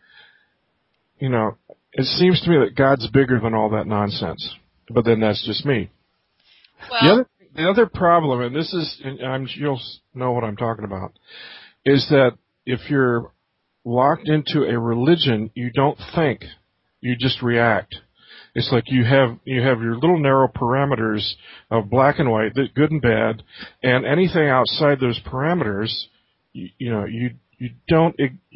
it seems to me that God's bigger than all that nonsense. But then that's just me. Well, the other problem, and this is, you'll know what I'm talking about, is that if you're locked into a religion, you don't think, you just react. It's like you have your little narrow parameters of black and white, good and bad, and anything outside those parameters, you don't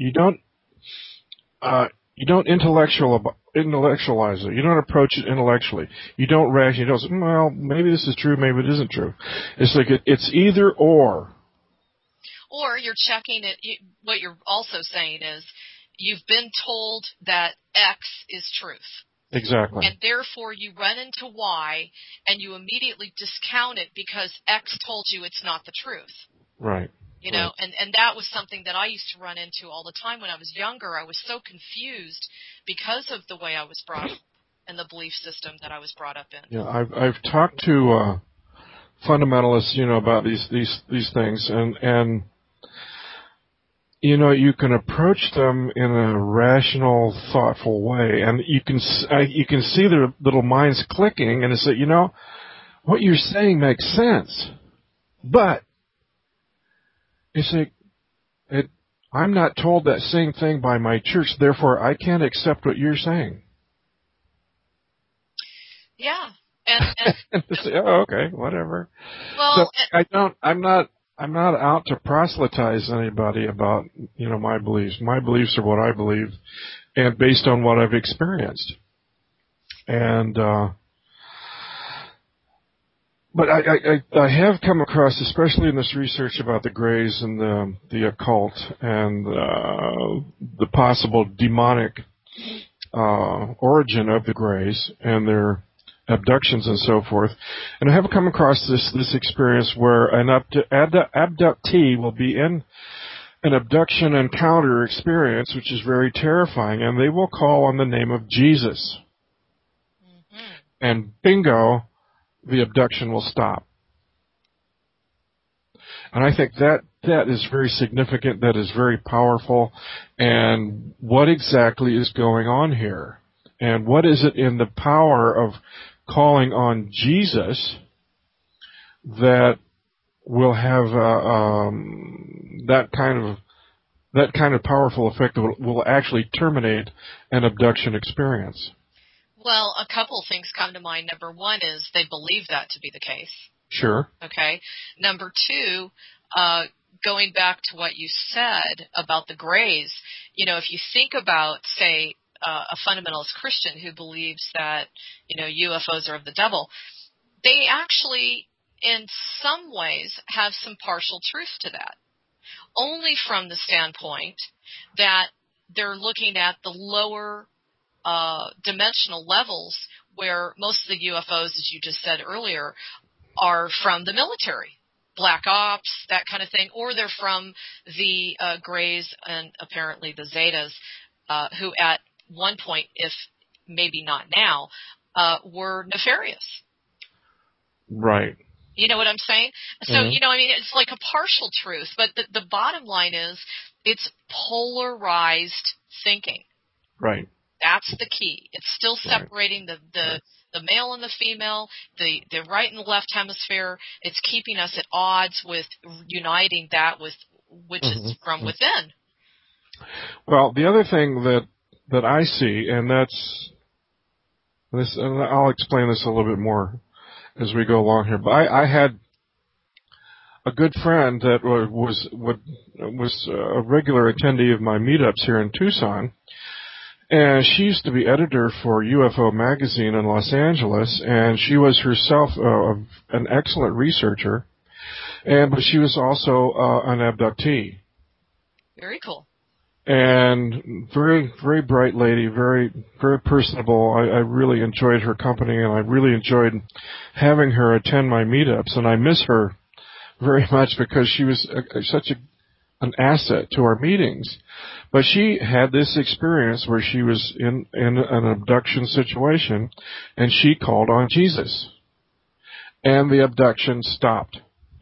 intellectualize it. You don't approach it intellectually. You don't rationally. You don't say, well, maybe this is true, maybe it isn't true. It's like it's either or. Or you're checking it. What you're also saying is you've been told that X is truth. Exactly. And therefore you run into Y and you immediately discount it because X told you it's not the truth. Right. And that was something that I used to run into all the time when I was younger. I was so confused because of the way I was brought up and the belief system that I was brought up in. Yeah, I've talked to fundamentalists, about these things, and you can approach them in a rational, thoughtful way, and you can see their little minds clicking, and it's that, what you're saying makes sense, but it's like, I'm not told that same thing by my church, therefore I can't accept what you're saying. Yeah, and say, oh, okay, whatever. Well, so I'm not out to proselytize anybody about, my beliefs. My beliefs are what I believe, and based on what I've experienced. And, but I have come across, especially in this research about the Greys and the occult and the possible demonic origin of the Greys and their abductions and so forth. And I have come across this experience where an abductee will be in an abduction encounter experience, which is very terrifying, and they will call on the name of Jesus. Mm-hmm. And bingo, the abduction will stop. And I think that is very significant, that is very powerful. And what exactly is going on here? And what is it in the power of calling on Jesus that will have that kind of powerful effect that will actually terminate an abduction experience? Well, a couple things come to mind. Number one is they believe that to be the case. Sure. Okay. Number two, going back to what you said about the Greys, if you think about, say, a fundamentalist Christian who believes that, UFOs are of the devil, they actually, in some ways, have some partial truth to that. Only from the standpoint that they're looking at the lower dimensional levels where most of the UFOs, as you just said earlier, are from the military, black ops, that kind of thing, or they're from the Greys and apparently the Zetas, who at one point, if maybe not now, were nefarious. Right. You know what I'm saying? So, it's like a partial truth, but the bottom line is it's polarized thinking. Right. That's the key. It's still separating the male and the female, the right and the left hemisphere. It's keeping us at odds with uniting that with which is from within. Well, the other thing that I see, and that's this, and I'll explain this a little bit more as we go along here. But I had a good friend that was a regular attendee of my meetups here in Tucson, and she used to be editor for UFO Magazine in Los Angeles, and she was herself an excellent researcher, but she was also an abductee. Very cool. And very, very bright lady, very, very personable. I really enjoyed her company, and I really enjoyed having her attend my meetups. And I miss her very much because she was such an asset to our meetings. But she had this experience where she was in an abduction situation, and she called on Jesus, and the abduction stopped.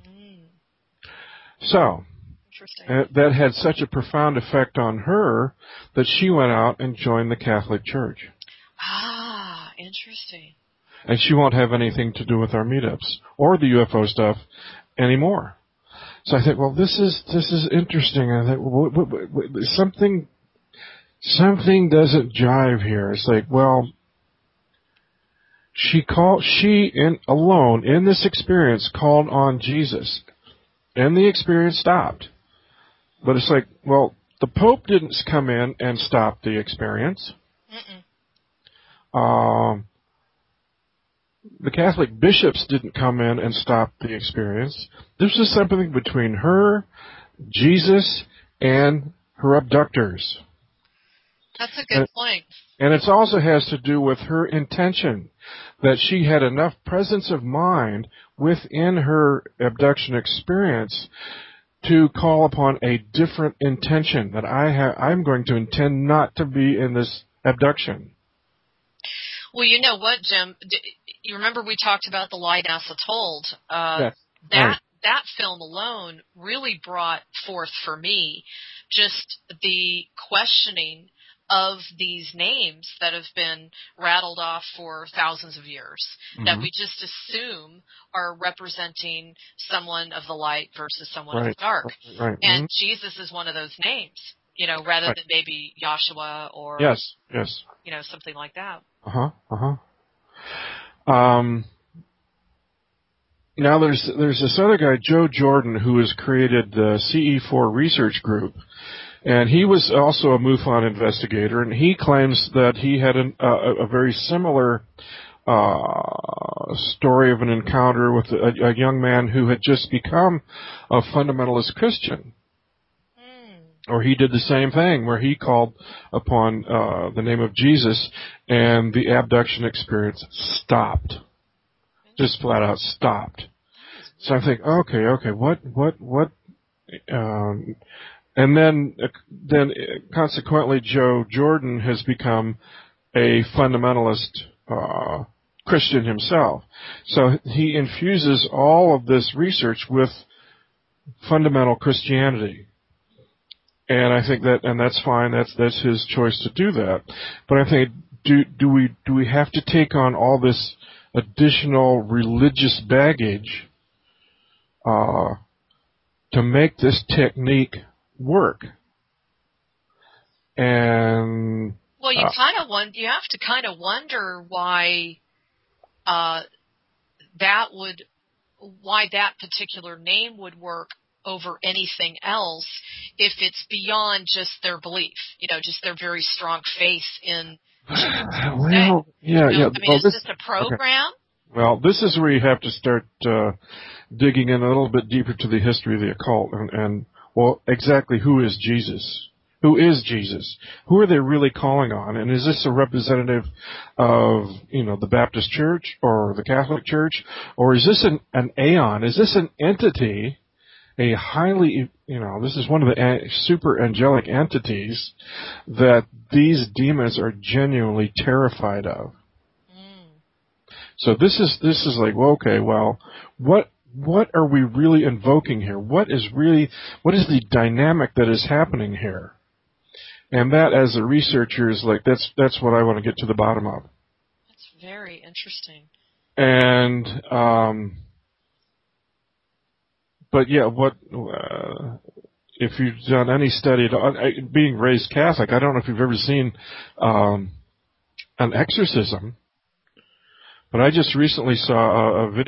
So that had such a profound effect on her that she went out and joined the Catholic Church. Ah, interesting. And she won't have anything to do with our meetups or the UFO stuff anymore. So I think, well, this is interesting. I think something doesn't jive here. It's like, well, she alone in this experience called on Jesus, and the experience stopped. But it's like, well, the Pope didn't come in and stop the experience. The Catholic bishops didn't come in and stop the experience. This was something between her, Jesus, and her abductors. That's a good point. And it also has to do with her intention, that she had enough presence of mind within her abduction experience to call upon a different intention, that I'm going to intend not to be in this abduction. Well, you know what, Jim? You remember we talked about The Lie NASA Told? Yes. That film alone really brought forth for me just the questioning of these names that have been rattled off for thousands of years, that we just assume are representing someone of the light versus someone of the dark. Right. And Jesus is one of those names, rather than maybe Yahshua or yes, something like that. Now there's this other guy, Joe Jordan, who has created the CE4 Research Group. And he was also a MUFON investigator, and he claims that he had a very similar story of an encounter with a young man who had just become a fundamentalist Christian. Or he did the same thing, where he called upon the name of Jesus, and the abduction experience stopped. Just flat out stopped. So I think, okay, what? And then consequently, Joe Jordan has become a fundamentalist Christian himself. So he infuses all of this research with fundamental Christianity. And I think that's fine. That's his choice to do that. But I think, do we have to take on all this additional religious baggage to make this technique work? And well, you have to kind of wonder why that particular name would work over anything else if it's beyond just their belief, just their very strong faith in Jesus. Well, yeah. Is this a program? Okay. Well, this is where you have to start digging in a little bit deeper to the history of the occult and well, exactly who is Jesus? Who is Jesus? Who are they really calling on? And is this a representative of, the Baptist Church or the Catholic Church? Or is this an aeon? Is this an entity, a highly, this is one of the super angelic entities that these demons are genuinely terrified of? So this is like, well, okay, well, what are we really invoking here? What is the dynamic that is happening here? And that, as a researcher, is like, that's what I want to get to the bottom of. That's very interesting. And, but yeah, if you've done any study, being raised Catholic, I don't know if you've ever seen, an exorcism, but I just recently saw a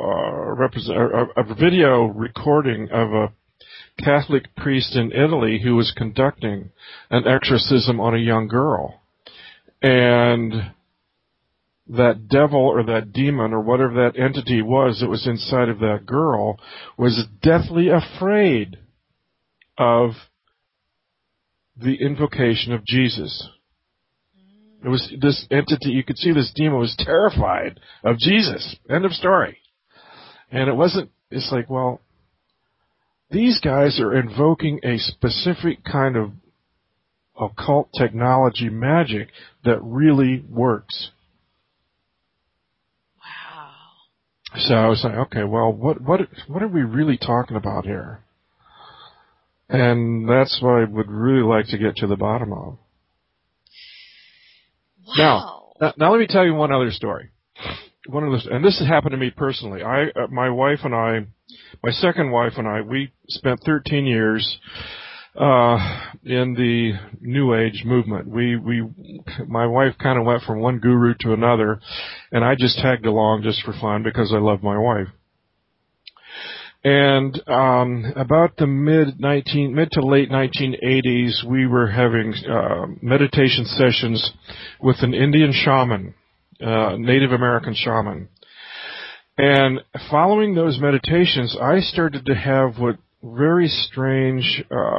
video recording of a Catholic priest in Italy who was conducting an exorcism on a young girl. And that devil or that demon or whatever that entity was that was inside of that girl was deathly afraid of the invocation of Jesus. It was this entity, you could see this demon was terrified of Jesus. End of story. And it's like, well, these guys are invoking a specific kind of occult technology magic that really works. Wow. So I was like, okay, well, what are we really talking about here? And that's what I would really like to get to the bottom of. Wow. Now let me tell you one other story. And this has happened to me personally. My second wife and I, we spent 13 years in the New Age movement. My wife kind of went from one guru to another, and I just tagged along just for fun because I love my wife. And about the mid to late 1980s, we were having meditation sessions with an Indian shaman, Native American shaman. And following those meditations, I started to have very strange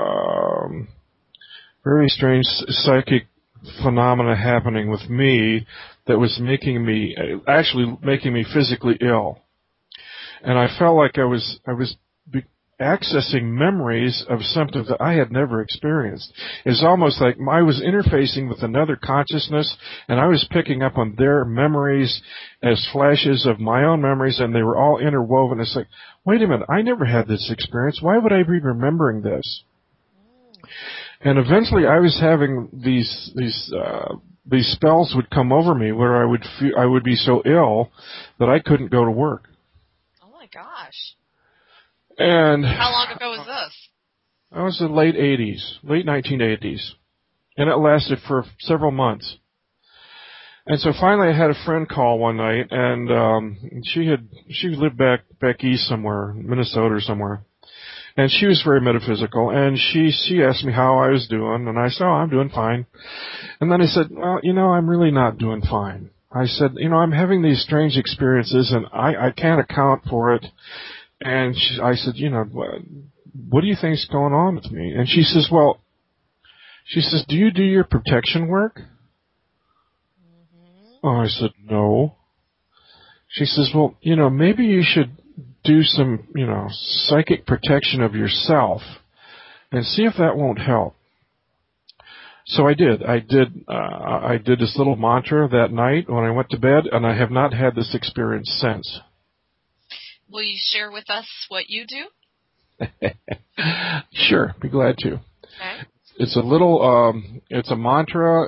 psychic phenomena happening with me that was making me physically ill. And I felt like I was accessing memories of something that I had never experienced. It's almost like I was interfacing with another consciousness, and I was picking up on their memories as flashes of my own memories, and they were all interwoven. It's like, wait a minute, I never had this experience. Why would I be remembering this? And eventually, I was having these spells would come over me where I would be so ill that I couldn't go to work. Gosh. And how long ago was this? That was the late 1980s. And it lasted for several months. And so finally I had a friend call one night, and she lived back east somewhere, Minnesota or somewhere. And she was very metaphysical, and she asked me how I was doing, and I said, I'm doing fine. And then I said, well, I'm really not doing fine. I said, I'm having these strange experiences, and I can't account for it. And I said, what do you think's going on with me? And she says, do you do your protection work? Mm-hmm. Oh, I said, no. She says, well, maybe you should do some, psychic protection of yourself and see if that won't help. So I did. I did this little mantra that night when I went to bed, and I have not had this experience since. Will you share with us what you do? Sure, be glad to. Okay. It's a little, it's a mantra.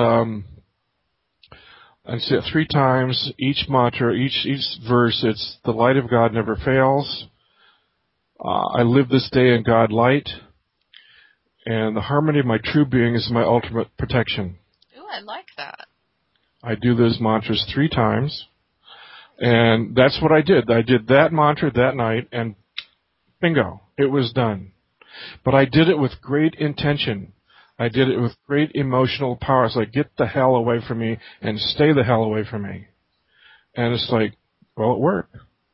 I say it 3 times. Each mantra, each verse, it's the light of God never fails. I live this day in God light. And the harmony of my true being is my ultimate protection. Ooh, I like that. I do those mantras 3 times. And that's what I did. I did that mantra that night, and bingo, it was done. But I did it with great intention. I did it with great emotional power. It's like, get the hell away from me and stay the hell away from me. And it's like, well, it worked.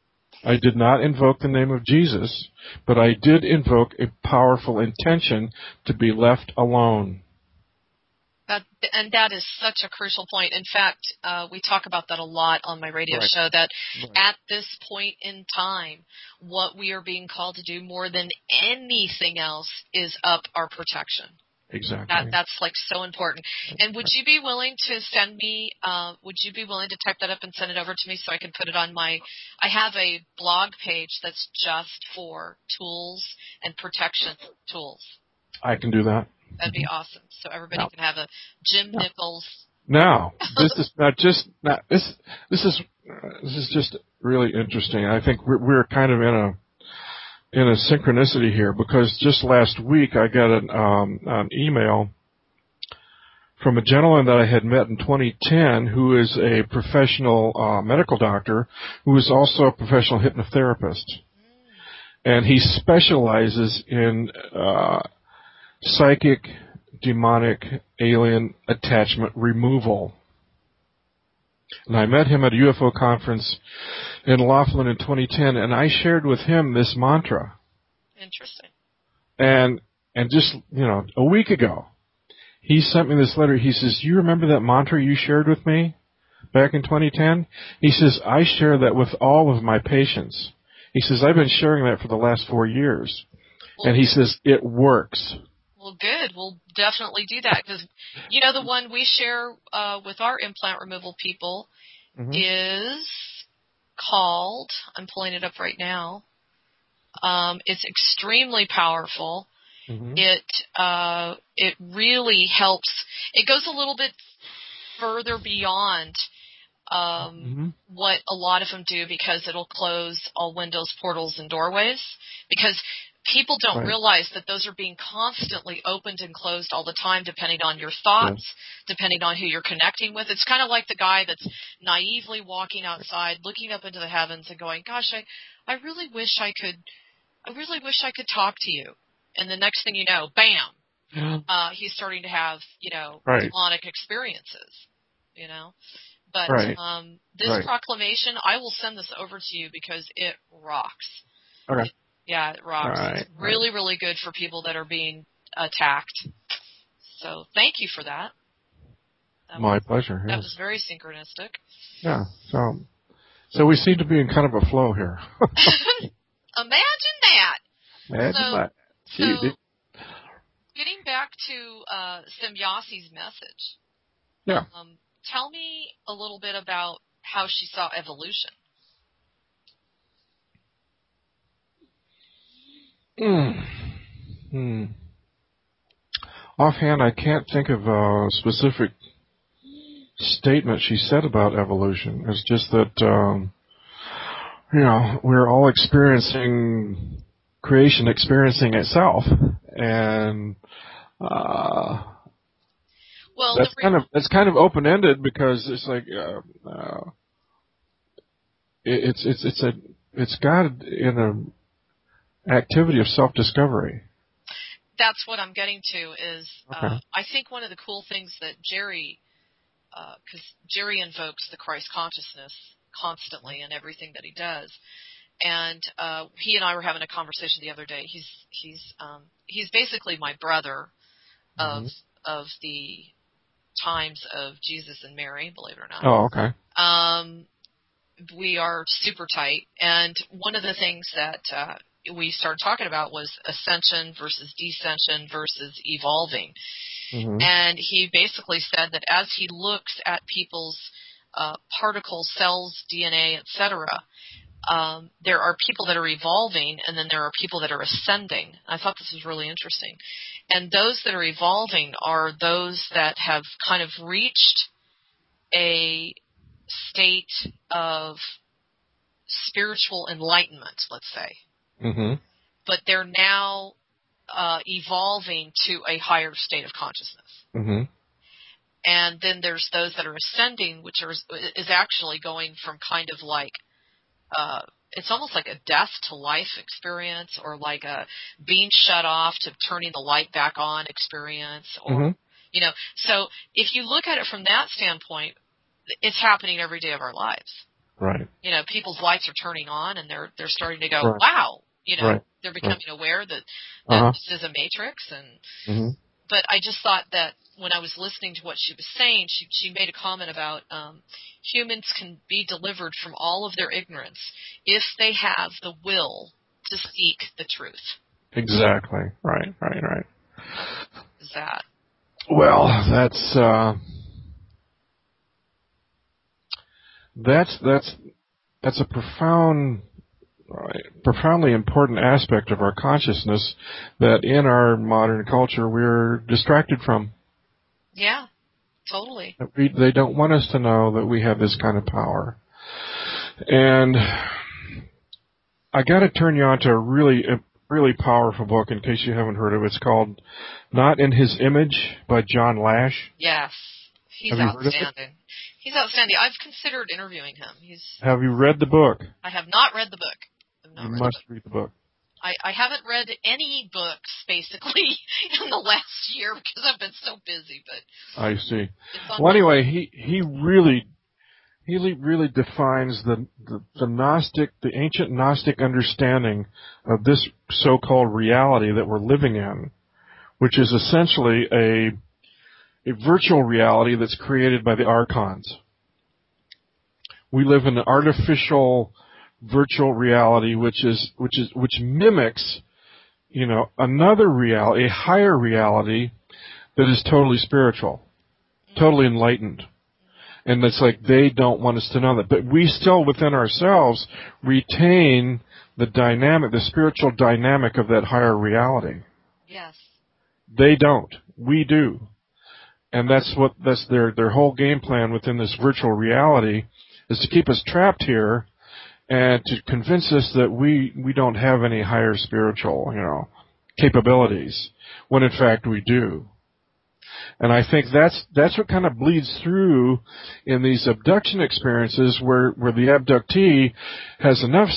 I did not invoke the name of Jesus, but I did invoke a powerful intention to be left alone. And that is such a crucial point. In fact, we talk about that a lot on my radio show, that at this point in time, what we are being called to do more than anything else is up our protection. Exactly. That's like so important. And would you be willing to send me, would you be willing to type that up and send it over to me so I can put it on I have a blog page that's just for tools and protection tools. I can do that. That'd be awesome. So everybody can have a Jim Nichols. Now, this is this is just really interesting. I think we're kind of in a synchronicity here, because just last week I got an email from a gentleman that I had met in 2010 who is a professional medical doctor who is also a professional hypnotherapist. And he specializes in psychic, demonic, alien attachment removal. And I met him at a UFO conference in Laughlin in 2010, and I shared with him this mantra. Interesting. And just, a week ago, he sent me this letter. He says, "You remember that mantra you shared with me back in 2010? He says, "I share that with all of my patients." He says, "I've been sharing that for the last 4 years." Well, and he says, "It works." Well, good. We'll definitely do that, because, the one we share with our implant removal people is called, I'm pulling it up right now, it's extremely powerful. It really helps. It goes a little bit further beyond what a lot of them do, because it'll close all windows, portals, and doorways, because people don't realize that those are being constantly opened and closed all the time, depending on your thoughts, depending on who you're connecting with. It's kind of like the guy that's naively walking outside, looking up into the heavens and going, "Gosh, I really wish I could talk to you." And the next thing you know, bam, he's starting to have, demonic experiences, But this proclamation, I will send this over to you because it rocks. Okay. Yeah, it rocks. It's really, really good for people that are being attacked. So thank you for that. My pleasure. That was very synchronistic. Yeah. So we seem to be in kind of a flow here. Imagine that. Imagine that. So getting back to Semjasi's message. Yeah. Tell me a little bit about how she saw evolution. Offhand, I can't think of a specific statement she said about evolution. It's just that, we're all experiencing creation, experiencing itself, and that's kind of open-ended, because it's like it's got in a activity of self-discovery. That's what I'm getting to is I think one of the cool things that Jerry, because Jerry invokes the Christ consciousness constantly in everything that he does, and he and I were having a conversation the other day. He's basically my brother of the times of Jesus and Mary, believe it or not. Oh, okay. We are super tight, and one of the things that we started talking about was ascension versus descension versus evolving. And he basically said that as he looks at people's particles, cells, DNA, etc., there are people that are evolving, and then there are people that are ascending. I thought this was really interesting. And those that are evolving are those that have kind of reached a state of spiritual enlightenment, let's say. But they're now evolving to a higher state of consciousness. And then there's those that are ascending, which is actually going from kind of like, it's almost like a death to life experience, or like a being shut off to turning the light back on experience, or, so if you look at it from that standpoint, it's happening every day of our lives. Right. People's lights are turning on, and they're starting to go, Right. wow. Right. They're becoming aware that this is a matrix. And but I just thought that when I was listening to what she was saying, she made a comment about humans can be delivered from all of their ignorance if they have the will to seek the truth. Exactly. Right. Is that? Well, that's a profoundly important aspect of our consciousness that in our modern culture we're distracted from. Yeah, totally. They don't want us to know that we have this kind of power. And I got to turn you on to a really powerful book in case you haven't heard of it. It's called Not in His Image by John Lash. Yes. He's outstanding. He's outstanding. I've considered interviewing him. Have you read the book? I have not read the book. You must read the book. I haven't read any books, basically, in the last year because I've been so busy. But I see. Well, anyway, he really defines the ancient Gnostic understanding of this so-called reality that we're living in, which is essentially a virtual reality that's created by the archons. We live in an artificial virtual reality which mimics, another reality, a higher reality that is totally spiritual, totally enlightened. And it's like they don't want us to know that. But we still, within ourselves, retain the spiritual dynamic of that higher reality. Yes. They don't. We do. And that's their whole game plan within this virtual reality is to keep us trapped here and to convince us that we don't have any higher spiritual, capabilities, when in fact we do. And I think that's what kind of bleeds through in these abduction experiences where the abductee has enough,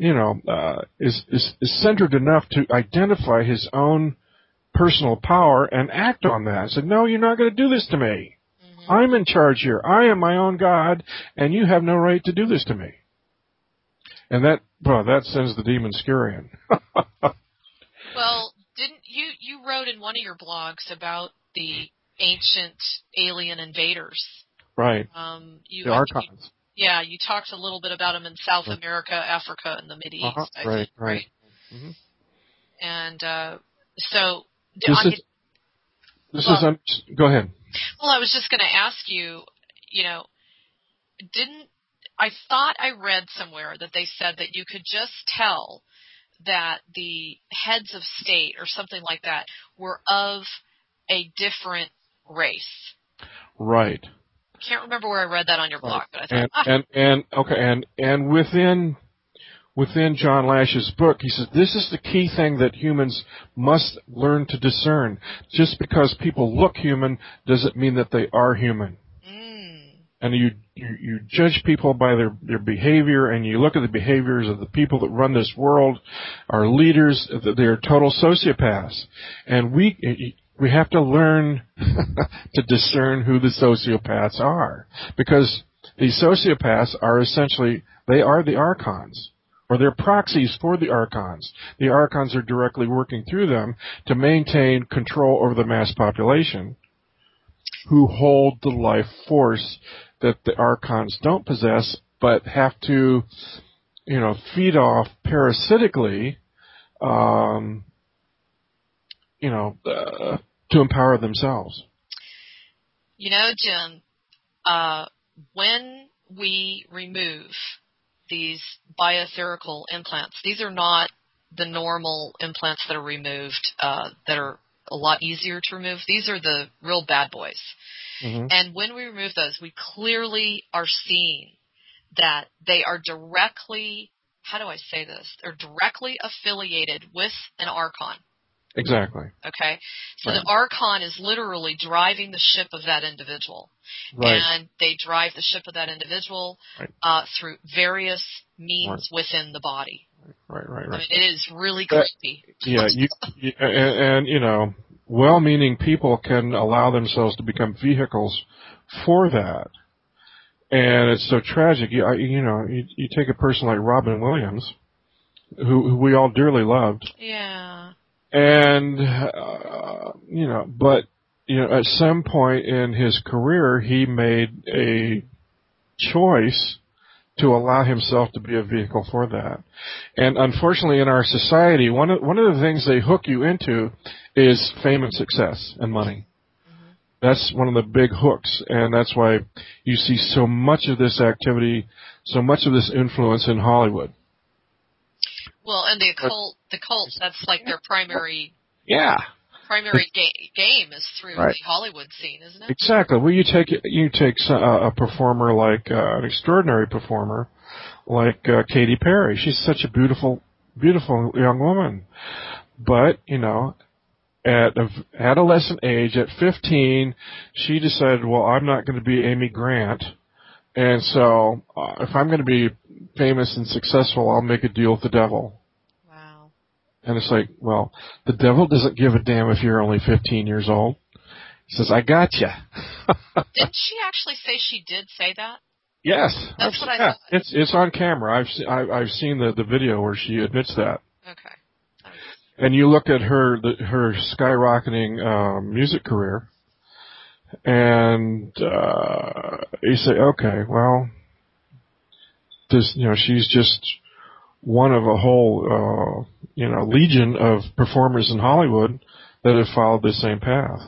is centered enough to identify his own personal power and act on that. I said, no, you're not going to do this to me. Mm-hmm. I'm in charge here. I am my own God, and you have no right to do this to me. And that sends the demon scurrying. Well, didn't you wrote in one of your blogs about the ancient alien invaders? Right. The archons. You talked a little bit about them in South America, Africa, and the Mideast. Right. Mm-hmm. And so go ahead. Well, I was just going to ask you, I thought I read somewhere that they said that you could just tell that the heads of state or something like that were of a different race. Right. Can't remember where I read that on your blog, but I thought and within John Lash's book, he says this is the key thing that humans must learn to discern. Just because people look human doesn't mean that they are human. And you judge people by their behavior, and you look at the behaviors of the people that run this world, our leaders, they're total sociopaths. And we have to learn to discern who the sociopaths are. Because these sociopaths are essentially, they are the archons, or they're proxies for the archons. The archons are directly working through them to maintain control over the mass population, who hold the life force that the archons don't possess, but have to, feed off parasitically, to empower themselves. Jim, when we remove these bioetherical implants, these are not the normal implants that are removed, that are a lot easier to remove. These are the real bad boys. Mm-hmm. And when we remove those, we clearly are seeing that they are directly, how do I say this? They're directly affiliated with an archon. Exactly. Okay? So the archon is literally driving the ship of that individual. Right. And they drive the ship of that individual through various means within the body. Right. I mean, it is really creepy. And well-meaning people can allow themselves to become vehicles for that. And it's so tragic. You take a person like Robin Williams, who we all dearly loved, Yeah. and but at some point in his career, he made a choice to allow himself to be a vehicle for that. And unfortunately, in our society, one of the things they hook you into is fame and success and money. Mm-hmm. That's one of the big hooks, and that's why you see so much of this activity, so much of this influence in Hollywood. Well, and the cult, that's like their primary game is through the Hollywood scene, isn't it? Exactly. Well, you take a performer like an extraordinary performer like Katy Perry. She's such a beautiful young woman, but at an adolescent age, at 15, she decided, well, I'm not going to be Amy Grant, and so if I'm going to be famous and successful, I'll make a deal with the devil. Wow. And it's like, well, the devil doesn't give a damn if you're only 15 years old. He says, I got you. Didn't she actually say she did say that? Yes. That's what I thought. It's on camera. I've seen the video where she admits that. Okay. And you look at her skyrocketing music career, and you say, okay, well, she's just one of a whole legion of performers in Hollywood that have followed the same path.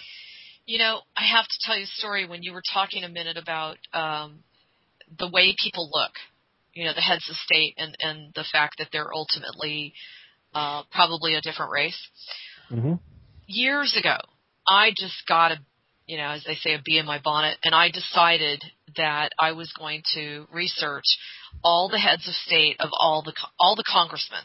I have to tell you a story when you were talking a minute about the way people look, the heads of state and the fact that they're ultimately probably a different race. Mm-hmm. Years ago, I just got as they say, a bee in my bonnet, and I decided that I was going to research all the heads of state of all the congressmen,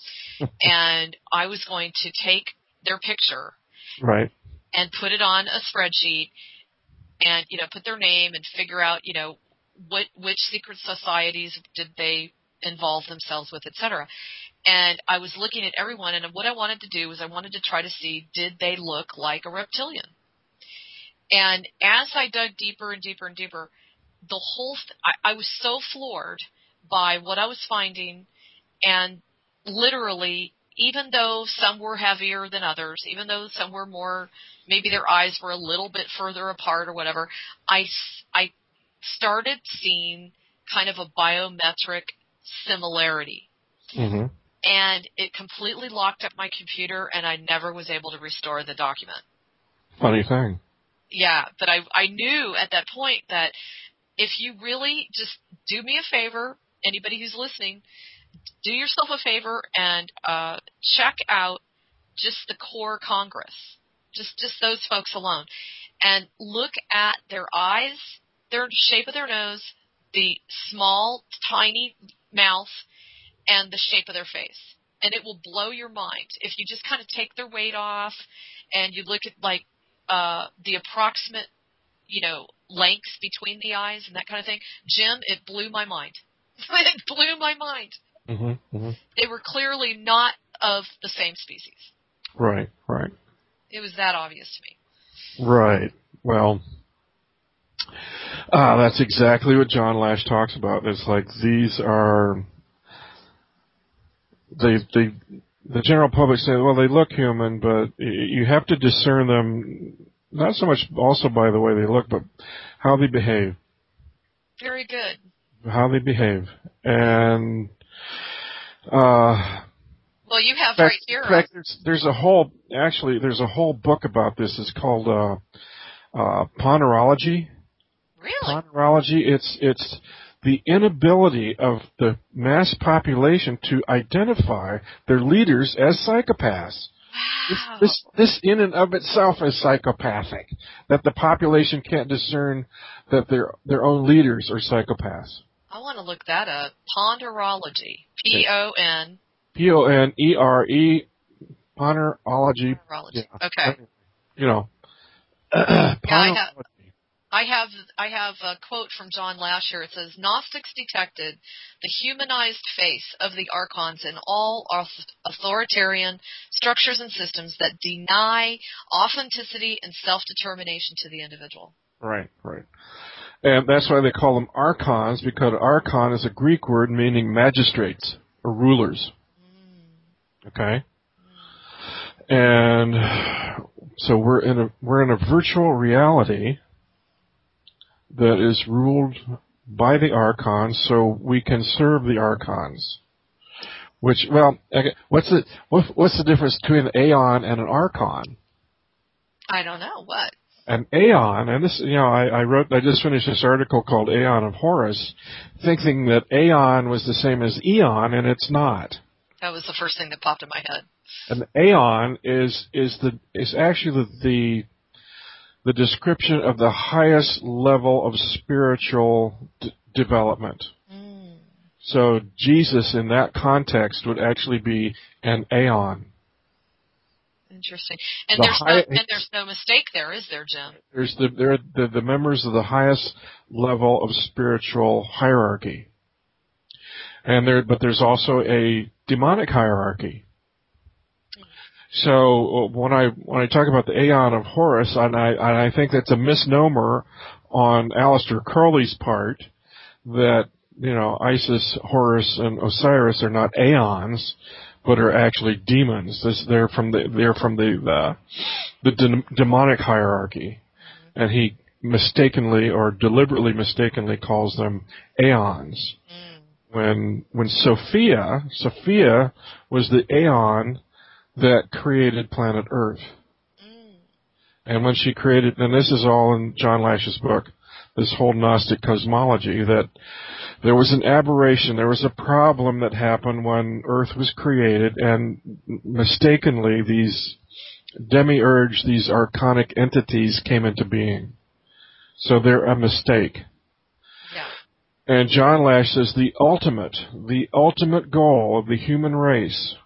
and I was going to take their picture, right, and put it on a spreadsheet, and put their name and figure out which secret societies did they involve themselves with, etc. And I was looking at everyone, and what I wanted to do was I wanted to try to see, did they look like a reptilian? And as I dug deeper and deeper and deeper, the whole I was so floored by what I was finding, and literally, even though some were heavier than others, even though some were more, maybe their eyes were a little bit further apart or whatever, I started seeing kind of a biometric similarity. Mm-hmm. And it completely locked up my computer, and I never was able to restore the document. Funny thing. Yeah, but I knew at that point that if you really just do me a favor, anybody who's listening, do yourself a favor and check out just the core Congress, just those folks alone, and look at their eyes, their shape of their nose, the small, tiny mouth, and the shape of their face. And it will blow your mind. If you just kind of take their weight off and you look at the approximate, lengths between the eyes and that kind of thing. Jim, it blew my mind. It blew my mind. Mm-hmm, mm-hmm. They were clearly not of the same species. Right, right. It was that obvious to me. Right. Well, that's exactly what John Lash talks about. It's like these are... The general public say, well, they look human, but you have to discern them, not so much also by the way they look, but how they behave. Very good. How they behave. And, well, you have right here. In fact, there's a whole book about this. It's called, Ponerology. Really? Ponerology. It's the inability of the mass population to identify their leaders as psychopaths. Wow. This in and of itself is psychopathic, that the population can't discern that their own leaders are psychopaths. I want to look that up. Ponerology. P-O-N. P-O-N-E-R-E. Ponerology. Yeah. Okay. Ponerology. I have a quote from John Lash here. It says, Gnostics detected the humanized face of the archons in all authoritarian structures and systems that deny authenticity and self-determination to the individual. Right, right. And that's why they call them archons, because archon is a Greek word meaning magistrates or rulers. Okay? And so we're in a virtual reality that is ruled by the archons, so we can serve the archons. Which, well, what's the difference between an aeon and an archon? I don't know. What? An aeon, and this, I just finished this article called Aeon of Horus, thinking that aeon was the same as eon, and it's not. That was the first thing that popped in my head. An aeon is actually the description of the highest level of spiritual development. So Jesus, in that context, would actually be an aeon. Interesting. And there's no mistake there, is there, Jim? They're the members of the highest level of spiritual hierarchy. But there's also a demonic hierarchy. So when I talk about the Aeon of Horus, and I think that's a misnomer on Aleister Crowley's part, that Isis, Horus, and Osiris are not aeons, but are actually demons. They're from the demonic hierarchy, and he mistakenly or deliberately mistakenly calls them aeons. When Sophia was the aeon that created planet Earth, and when she created, and this is all in John Lash's book, this whole Gnostic cosmology, that there was an aberration, there was a problem that happened when Earth was created, and mistakenly these demiurge, these archonic entities came into being. So they're a mistake. Yeah. And John Lash says the ultimate goal of the human race,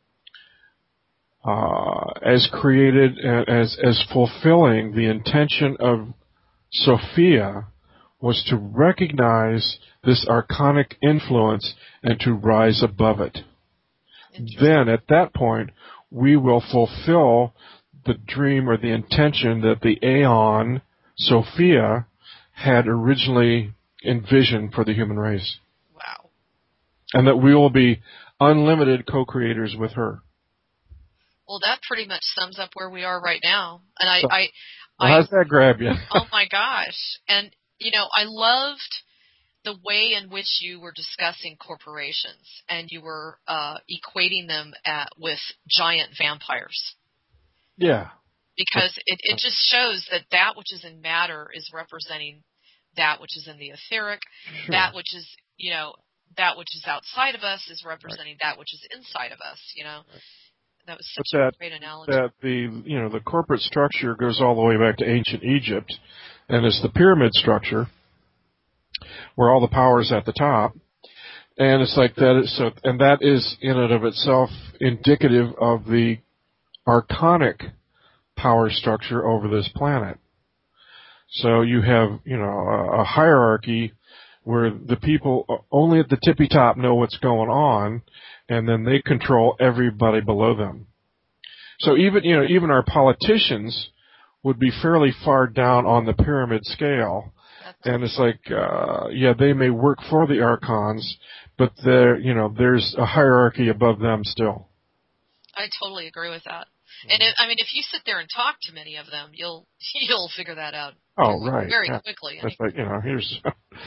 as created, as fulfilling the intention of Sophia, was to recognize this archonic influence and to rise above it. Then, at that point, we will fulfill the dream or the intention that the Aeon, Sophia, had originally envisioned for the human race. Wow. And that we will be unlimited co-creators with her. Well, that pretty much sums up where we are right now. And how's that grab you? Oh my gosh. And, I loved the way in which you were discussing corporations, and you were equating them with giant vampires. Yeah. Because it just shows that which is in matter is representing that which is in the etheric. Sure. That which is, that which is outside of us is representing that which is inside of us, That was such a great analogy. That the corporate structure goes all the way back to ancient Egypt, and it's the pyramid structure where all the power is at the top, and it's like that. And that is in and of itself indicative of the archonic power structure over this planet. So you have a hierarchy where the people only at the tippy top know what's going on, and then they control everybody below them. So even our politicians would be fairly far down on the pyramid scale. And it's like, they may work for the archons, but there's a hierarchy above them still. I totally agree with that. And if you sit there and talk to many of them, you'll figure that out. Very quickly. That's like, here's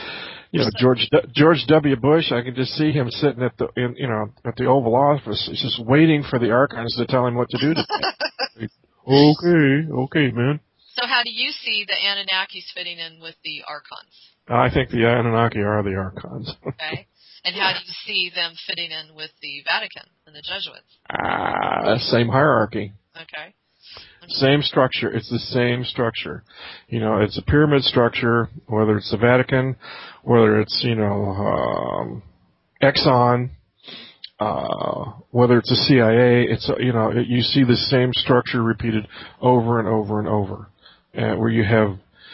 George W. Bush. I can just see him sitting at the Oval Office. He's just waiting for the archons to tell him what to do today. Okay, man. So how do you see the Anunnakis fitting in with the archons? I think the Anunnaki are the archons. Okay. And how do you see them fitting in with the Vatican and the Jesuits? Same hierarchy. Okay. Same structure. It's the same structure. It's a pyramid structure, whether it's the Vatican, whether it's, Exxon, whether it's the CIA. It's, you see the same structure repeated over and over and over, where you have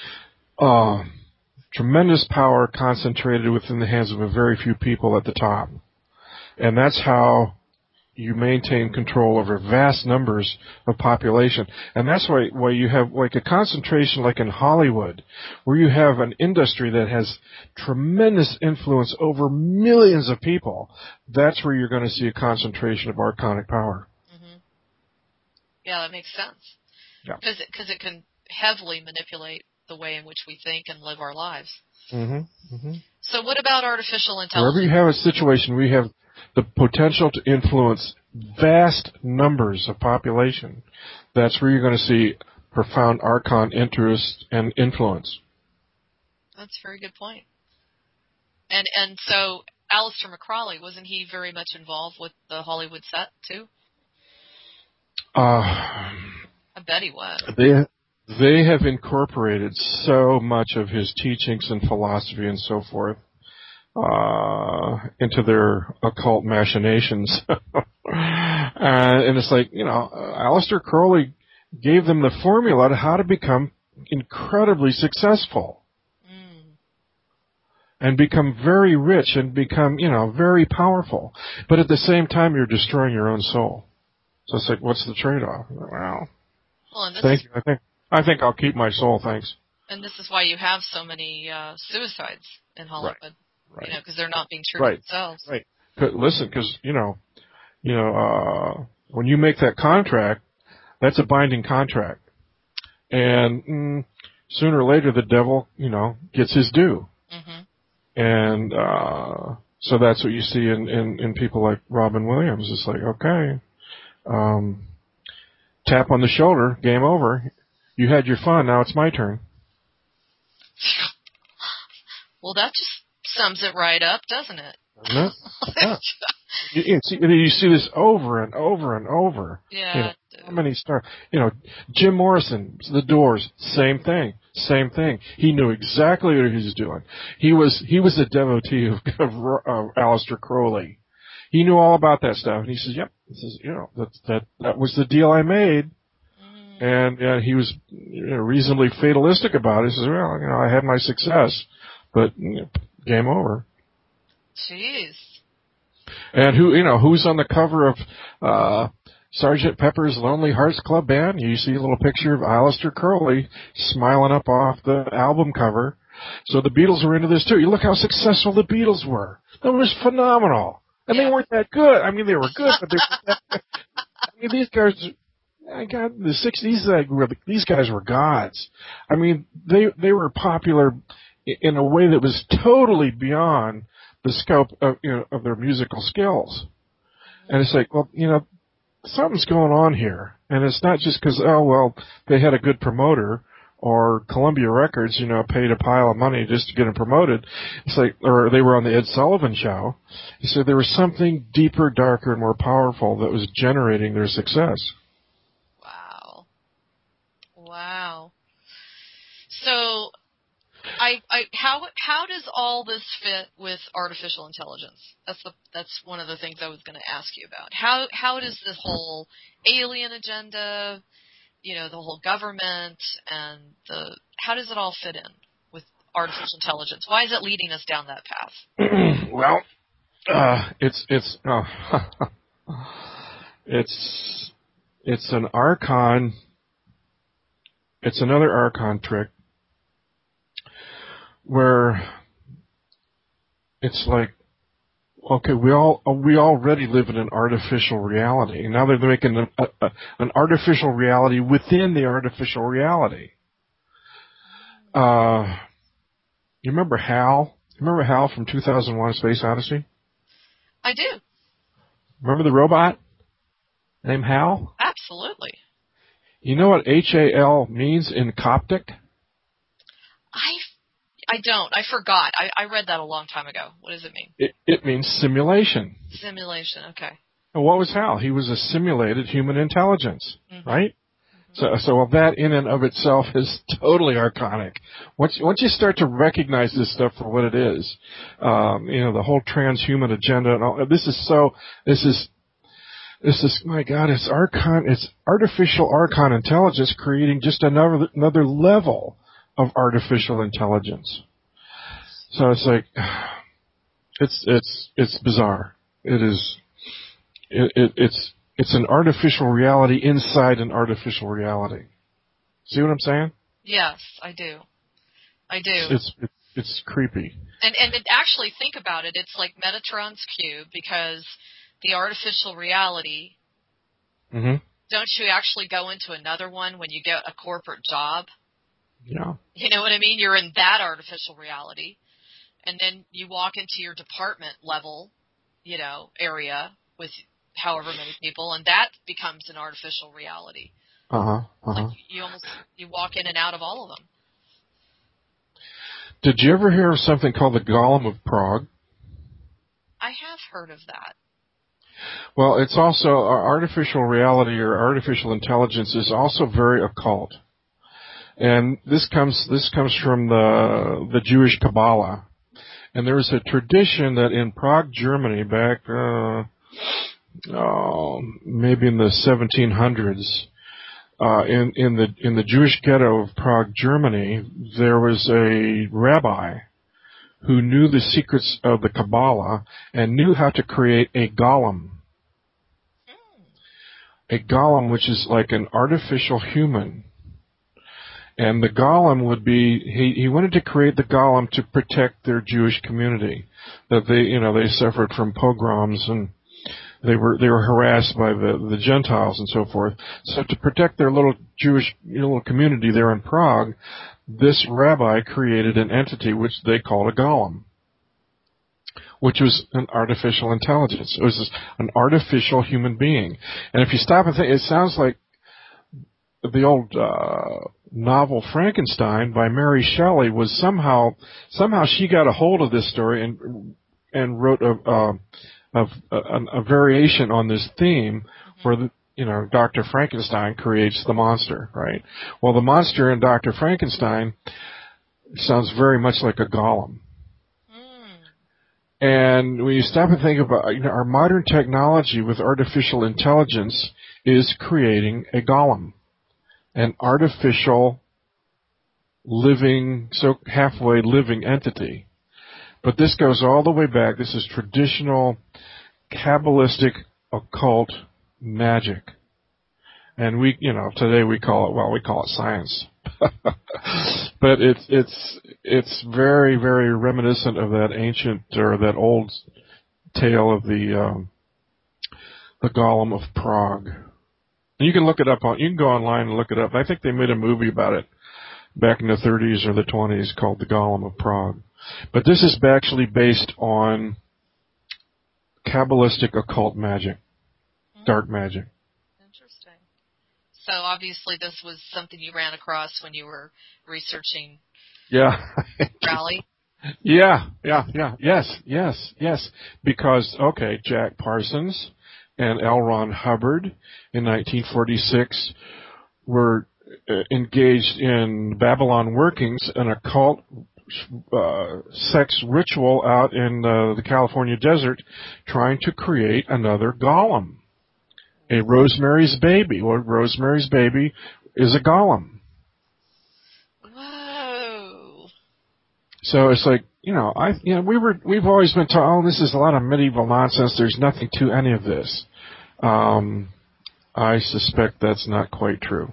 tremendous power concentrated within the hands of a very few people at the top. And that's how you maintain control over vast numbers of population. And that's why you have like a concentration like in Hollywood, where you have an industry that has tremendous influence over millions of people. That's where you're going to see a concentration of archonic power. Mm-hmm. Yeah, that makes sense. Yeah. Because it can heavily manipulate the way in which we think and live our lives. Mm-hmm. Mm-hmm. So what about artificial intelligence? Wherever you have a situation, we have the potential to influence vast numbers of population. That's where you're going to see profound archon interest and influence. That's a very good point. And so Aleister McCrawley, wasn't he very much involved with the Hollywood set too? I bet he was. They have incorporated so much of his teachings and philosophy and so forth into their occult machinations. And it's like, Aleister Crowley gave them the formula to how to become incredibly successful. And become very rich and become, very powerful. But at the same time, you're destroying your own soul. So it's like, what's the trade-off? Wow. Well, thank you. I think I'll keep my soul, thanks. And this is why you have so many suicides in Hollywood. Right. Because they're not being true to themselves. Right. Listen, because, when you make that contract, that's a binding contract. And sooner or later, the devil, gets his due. Mm-hmm. And so that's what you see in people like Robin Williams. It's like, okay, tap on the shoulder, game over. You had your fun, now it's my turn. Well, that just sums it right up, doesn't it? Doesn't it? Yeah. You see this over and over and over. Yeah. How many stars? Jim Morrison, The Doors, same thing. He knew exactly what he was doing. He was a devotee of Aleister Crowley. He knew all about that stuff, and he says, "Yep." He says, that was the deal I made." And he was reasonably fatalistic about it. He says, "Well, I had my success, but game over." Jeez. And who's on the cover of Sgt. Pepper's Lonely Hearts Club Band? You see a little picture of Aleister Crowley smiling up off the album cover. So the Beatles were into this too. You look how successful the Beatles were. That was phenomenal. And they weren't that good. I mean, they were good, but they weren't that good. I mean, these guys, in the 60s, these guys were gods. I mean, they were popular in a way that was totally beyond the scope of of their musical skills. And it's like, well, something's going on here. And it's not just because, they had a good promoter or Columbia Records, paid a pile of money just to get them promoted. It's like, or they were on the Ed Sullivan Show. He said there was something deeper, darker, and more powerful that was generating their success. Wow. So, how does all this fit with artificial intelligence? That's one of the things I was going to ask you about. How does this whole alien agenda, the whole government, and how does it all fit in with artificial intelligence? Why is it leading us down that path? Well, it's an archon. It's another archon trick where it's like, okay, we already live in an artificial reality. And now they're making an artificial reality within the artificial reality. You remember HAL? Remember HAL from 2001: A Space Odyssey? I do. Remember the robot named HAL? Absolutely. You know what HAL means in Coptic? I don't. I forgot. I read that a long time ago. What does it mean? It means simulation. Simulation, okay. And what was HAL? He was a simulated human intelligence, right? Mm-hmm. So that in and of itself is totally archonic. Once you start to recognize this stuff for what it is, the whole transhuman agenda and all, this is, my God, it's artificial archon intelligence creating just another level of artificial intelligence. So it's like, it's bizarre. It is, It's an artificial reality inside an artificial reality. See what I'm saying? Yes, I do. I do. It's creepy. And actually think about it. It's like Metatron's cube, because the artificial reality. Mm-hmm. Don't you actually go into another one when you get a corporate job? Yeah. You know what I mean? You're in that artificial reality. And then you walk into your department level, area with however many people, and that becomes an artificial reality. Like you walk in and out of all of them. Did you ever hear of something called the Golem of Prague? I have heard of that. Well, it's also artificial reality, or artificial intelligence is also very occult. And this comes from the Jewish Kabbalah. And there was a tradition that in Prague, Germany, back maybe in the 1700s, in the Jewish ghetto of Prague, Germany, there was a rabbi who knew the secrets of the Kabbalah and knew how to create a golem. A golem, which is like an artificial human. And the golem would be, he wanted to create the golem to protect their Jewish community, that they suffered from pogroms and they were harassed by the Gentiles and so forth. So to protect their little Jewish little community there in Prague, this rabbi created an entity which they called a golem, which was an artificial intelligence. It was an artificial human being. And if you stop and think, it sounds like the old novel Frankenstein by Mary Shelley. Was somehow she got a hold of this story and wrote a variation on this theme where Dr. Frankenstein creates the monster, right? Well, the monster in Dr. Frankenstein sounds very much like a golem. And when you stop and think about our modern technology with artificial intelligence is creating a golem, an artificial living, so halfway living entity. But this goes all the way back. This is traditional Kabbalistic occult magic. And today we call it science. But it's very, very reminiscent of that ancient, or that old tale of the Golem of Prague. And you can look it up you can go online and look it up. I think they made a movie about it back in the 30s or the 20s called The Golem of Prague. But this is actually based on Kabbalistic occult magic, dark magic. Interesting. So obviously this was something you ran across when you were researching Raleigh? Yes. Because, Jack Parsons and L. Ron Hubbard in 1946 were engaged in Babylon workings, an occult sex ritual out in the California desert, trying to create another golem, a Rosemary's Baby. Well, Rosemary's Baby is a golem. Whoa! So it's like we've always been taught, this is a lot of medieval nonsense. There's nothing to any of this. I suspect that's not quite true.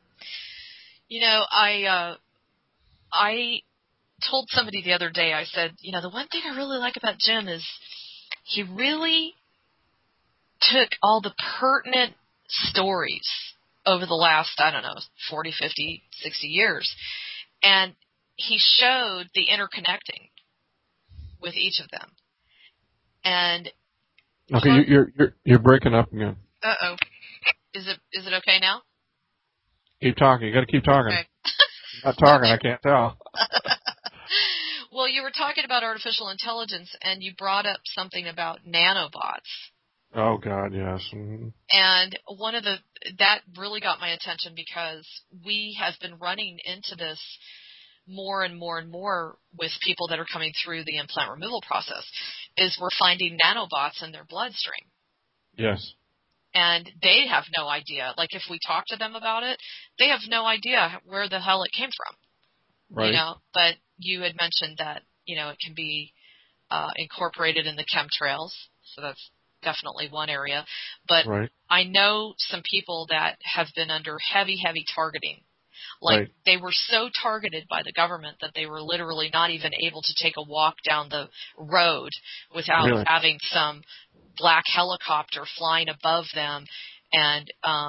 I told somebody the other day, I said, the one thing I really like about Jim is he really took all the pertinent stories over the last, 40, 50, 60 years, and he showed the interconnecting with each of them. And okay, you're breaking up again. Uh-oh. Is it okay now? Keep talking. You got to keep talking. Okay. You're not talking. I can't tell. Well, you were talking about artificial intelligence, and you brought up something about nanobots. Oh God, yes. Mm-hmm. And that really got my attention, because we have been running into this more and more and more with people that are coming through the implant removal process, is we're finding nanobots in their bloodstream. Yes. And they have no idea. Like, if we talk to them about it, they have no idea where the hell it came from. Right. But you had mentioned that, it can be incorporated in the chemtrails. So definitely one area. But Right. I know some people that have been under heavy, heavy targeting. Like, Right. they were so targeted by the government that they were literally not even able to take a walk down the road without Really? having some black helicopter flying above them and,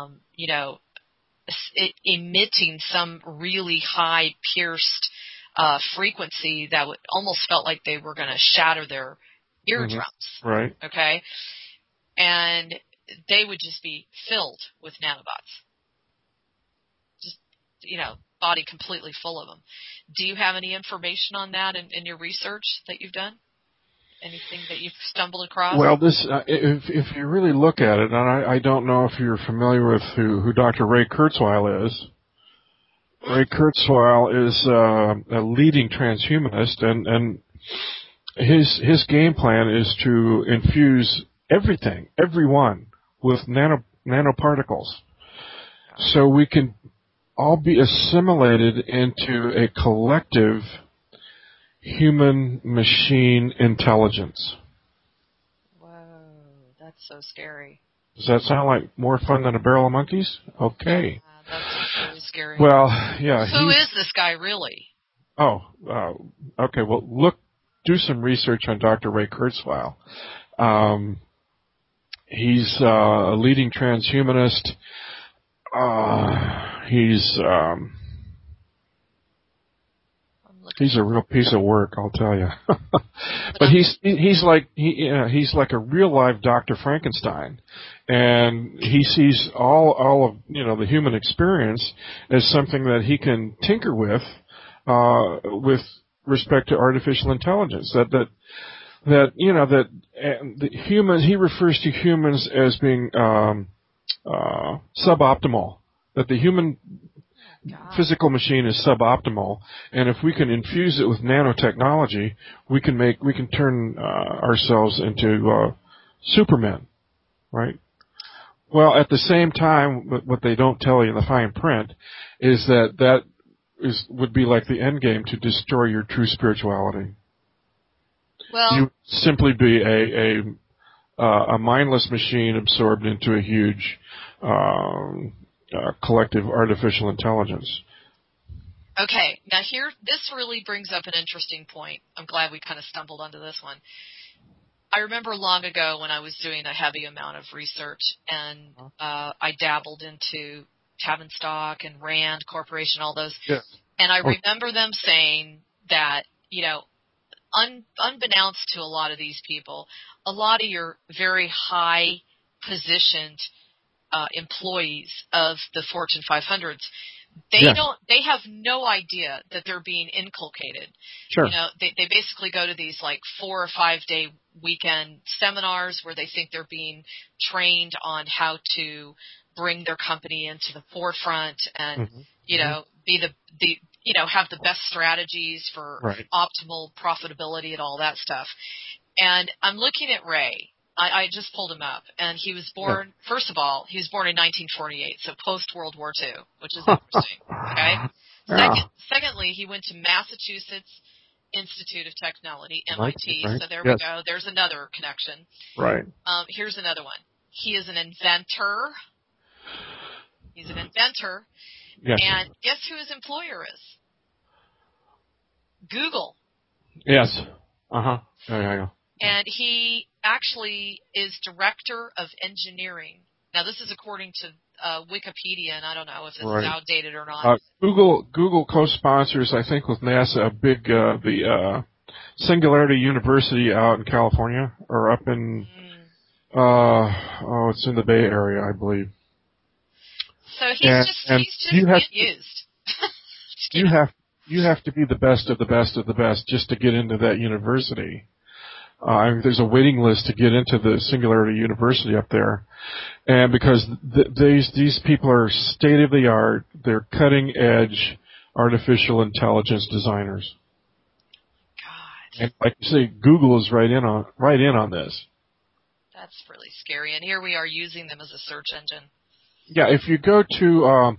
emitting some really high pierced frequency that would almost felt like they were going to shatter their eardrums. Mm-hmm. Right. Okay? And they would just be filled with nanobots. Just, body completely full of them. Do you have any information on that in your research that you've done? Anything that you've stumbled across? Well, this if you really look at it, and I don't know if you're familiar with who Dr. Ray Kurzweil is. Ray Kurzweil is a leading transhumanist, and his game plan is to infuse everyone, with nanoparticles, so we can all be assimilated into a collective human-machine intelligence. Whoa, that's so scary. Does that sound like more fun than a barrel of monkeys? Okay. That's really scary. Well, yeah. Who is this guy really? Okay. Well, do some research on Dr. Ray Kurzweil. He's a leading transhumanist. He's a real piece of work, I'll tell you. But he's like a real live Dr. Frankenstein, and he sees all of the human experience as something that he can tinker with respect to artificial intelligence. That the humans, he refers to humans as being suboptimal. That the human physical machine is suboptimal, and if we can infuse it with nanotechnology, we can turn ourselves into supermen, right? Well, at the same time, what they don't tell you in the fine print is that would be like the end game to destroy your true spirituality. Well, you simply be a mindless machine absorbed into a huge collective artificial intelligence. Okay, now this really brings up an interesting point. I'm glad we kind of stumbled onto this one. I remember long ago when I was doing a heavy amount of research, and I dabbled into Tavistock and Rand Corporation, all those. Yeah. And I remember them saying that, unbeknownst to a lot of these people, a lot of your very high positioned employees of the Fortune 500s, they have no idea that they're being inculcated. Sure. They basically go to these like 4 or 5 day weekend seminars where they think they're being trained on how to bring their company into the forefront and, be have the best strategies for optimal profitability and all that stuff. And I'm looking at Ray. I just pulled him up, and he was born, first of all, he was born in 1948, so post-World War II, which is interesting, okay? Secondly, he went to Massachusetts Institute of Technology, MIT, so there we go. There's another connection. Right. Here's another one. He is an inventor. He's an inventor. Yes. And guess who his employer is? Google. Yes. Uh-huh. Yeah. And he actually is director of engineering. Now, this is according to Wikipedia, and I don't know if this is outdated or not. Google co-sponsors, I think, with NASA, a big the Singularity University out in California, or up in it's in the Bay Area, I believe. So he's just being used. You have to be the best of the best of the best just to get into that university. There's a waiting list to get into the Singularity University up there, and because these people are state of the art, they're cutting edge artificial intelligence designers. God. And like you say, Google is right in on this. That's really scary, and here we are using them as a search engine. Yeah, if you go to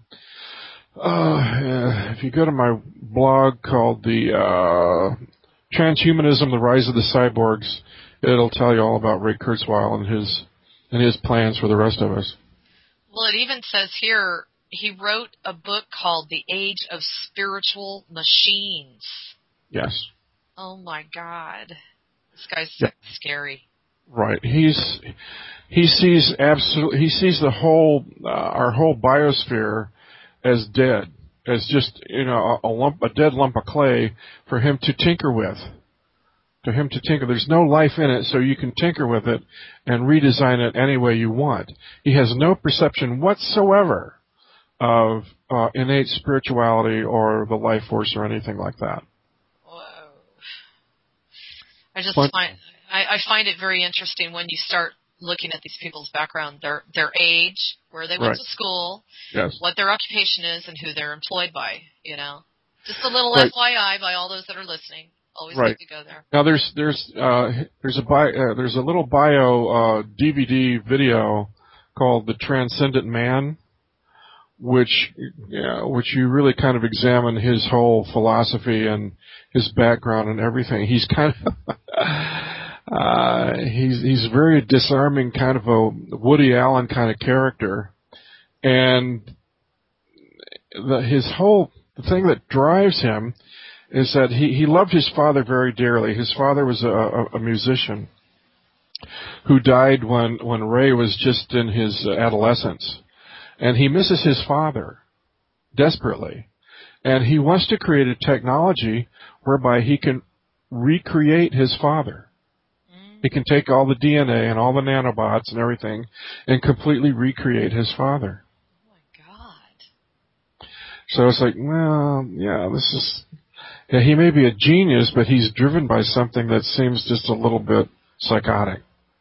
my blog called the Transhumanism: The Rise of the Cyborgs, it'll tell you all about Ray Kurzweil and his plans for the rest of us. Well, it even says here he wrote a book called The Age of Spiritual Machines. Yes. Oh my God, this guy's scary. Right. He sees the whole our whole biosphere as dead, as just a dead lump of clay for him to tinker with. There's no life in it, so you can tinker with it and redesign it any way you want. He has no perception whatsoever of innate spirituality or the life force or anything like that. Whoa. I find it very interesting when you start looking at these people's background, their age, where they went to school, what their occupation is, and who they're employed by. Just a little FYI by all those that are listening. Always good to go there. Now there's a little bio DVD video called The Transcendent Man, which you really kind of examine his whole philosophy and his background and everything. He's kind of he's very disarming, kind of a Woody Allen kind of character, and the thing that drives him is that he loved his father very dearly. His father was a musician who died when Ray was just in his adolescence. And he misses his father desperately. And he wants to create a technology whereby he can recreate his father. He can take all the DNA and all the nanobots and everything and completely recreate his father. Oh, my God. So it's like, well, yeah, he may be a genius, but he's driven by something that seems just a little bit psychotic.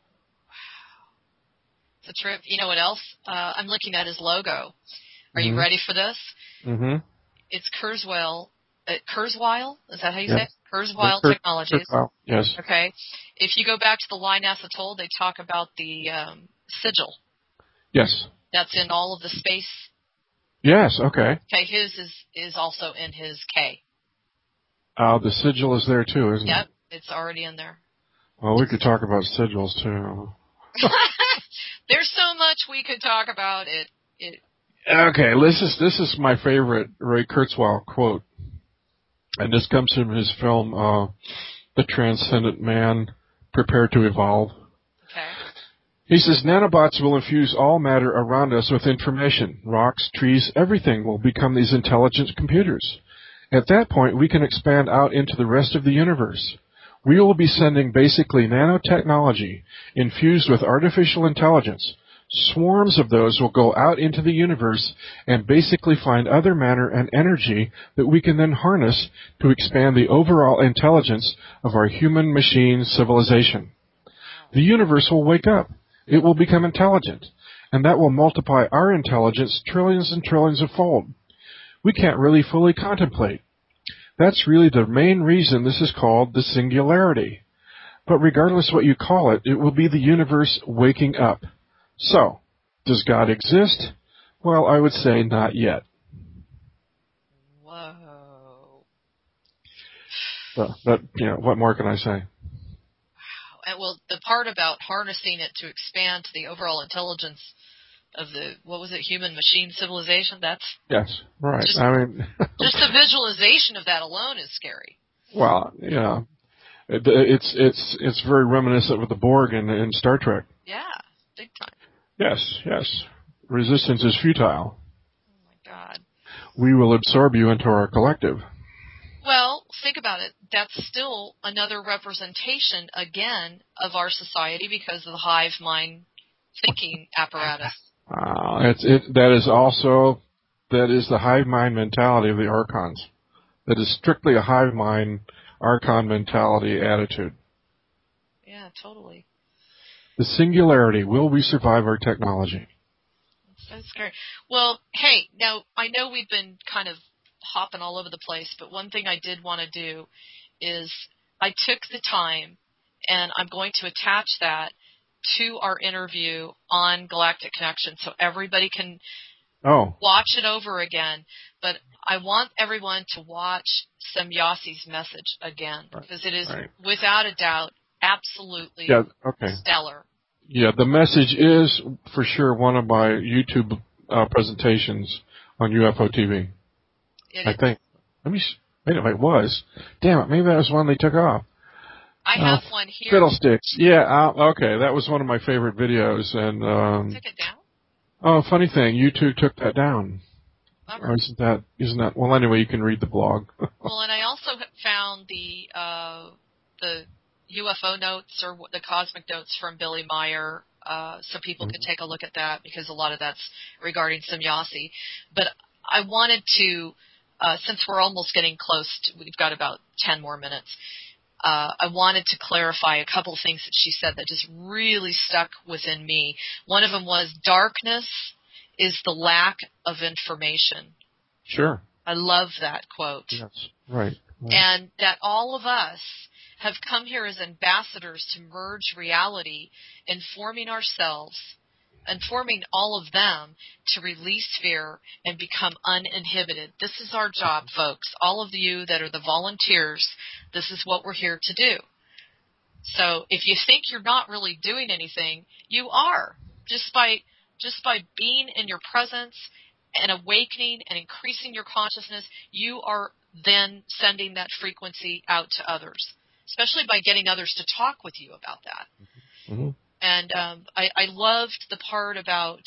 It's a trip. You know what else? I'm looking at his logo. Are you ready for this? Mm-hmm. It's Kurzweil. Kurzweil? Is that how you say it? Kurzweil Technologies. Kurzweil. Yes. Okay. If you go back to the Why NASA Told, they talk about the sigil. Yes. That's in all of the space. Yes. Okay. Okay. His is also in his K. The sigil is there too, isn't it? Yep. It's already in there. Well, we could talk about sigils too. There's so much we could talk about it. Okay, this is my favorite Ray Kurzweil quote, and this comes from his film The Transcendent Man, Prepare to Evolve. Okay. He says, nanobots will infuse all matter around us with information. Rocks, trees, everything will become these intelligent computers. At that point, we can expand out into the rest of the universe. We will be sending basically nanotechnology infused with artificial intelligence. Swarms of those will go out into the universe and basically find other matter and energy that we can then harness to expand the overall intelligence of our human-machine civilization. The universe will wake up. It will become intelligent, and that will multiply our intelligence trillions and trillions of fold. We can't really fully contemplate. That's really the main reason this is called the singularity. But regardless what you call it, it will be the universe waking up. So, does God exist? Well, I would say not yet. Whoa. But what more can I say? Wow. Well, the part about harnessing it to expand to the overall intelligence of the, human-machine civilization, that's... Yes, right. Just the visualization of that alone is scary. Well, yeah. It's very reminiscent of the Borg in Star Trek. Yeah, big time. Yes. Resistance is futile. Oh, my God. We will absorb you into our collective. Well, think about it. That's still another representation, again, of our society because of the hive mind thinking apparatus. That is the hive mind mentality of the Archons. That is strictly a hive mind Archon mentality attitude. Yeah, totally. The singularity. Will we survive our technology? That's so scary. Well, hey, now I know we've been kind of hopping all over the place, but one thing I did want to do is I took the time, and I'm going to attach that to our interview on Galactic Connection so everybody can watch it over again. But I want everyone to watch Semjasi's message again because it is, without a doubt, absolutely stellar. Yeah, the message is for sure one of my YouTube presentations on UFO TV. I think. Wait, it was. Damn it, maybe that was one they took off. I have one here. Fiddlesticks. Yeah, okay, that was one of my favorite videos. And took it down? Oh, funny thing, YouTube took that down. Bummer. Or isn't that? Well, anyway, you can read the blog. Well, and I also found the UFO notes or the cosmic notes from Billy Meyer, so people can take a look at that because a lot of that's regarding Semjase. But I wanted to, since we're almost getting close, we've got about 10 more minutes. I wanted to clarify a couple of things that she said that just really stuck within me. One of them was darkness is the lack of information. Sure. I love that quote. Yes, right. And that all of us have come here as ambassadors to merge reality, informing ourselves, informing all of them to release fear and become uninhibited. This is our job, folks. All of you that are the volunteers, this is what we're here to do. So if you think you're not really doing anything, you are. Just by being in your presence and awakening and increasing your consciousness, you are then sending that frequency out to others, especially by getting others to talk with you about that. Mm-hmm. And I loved the part about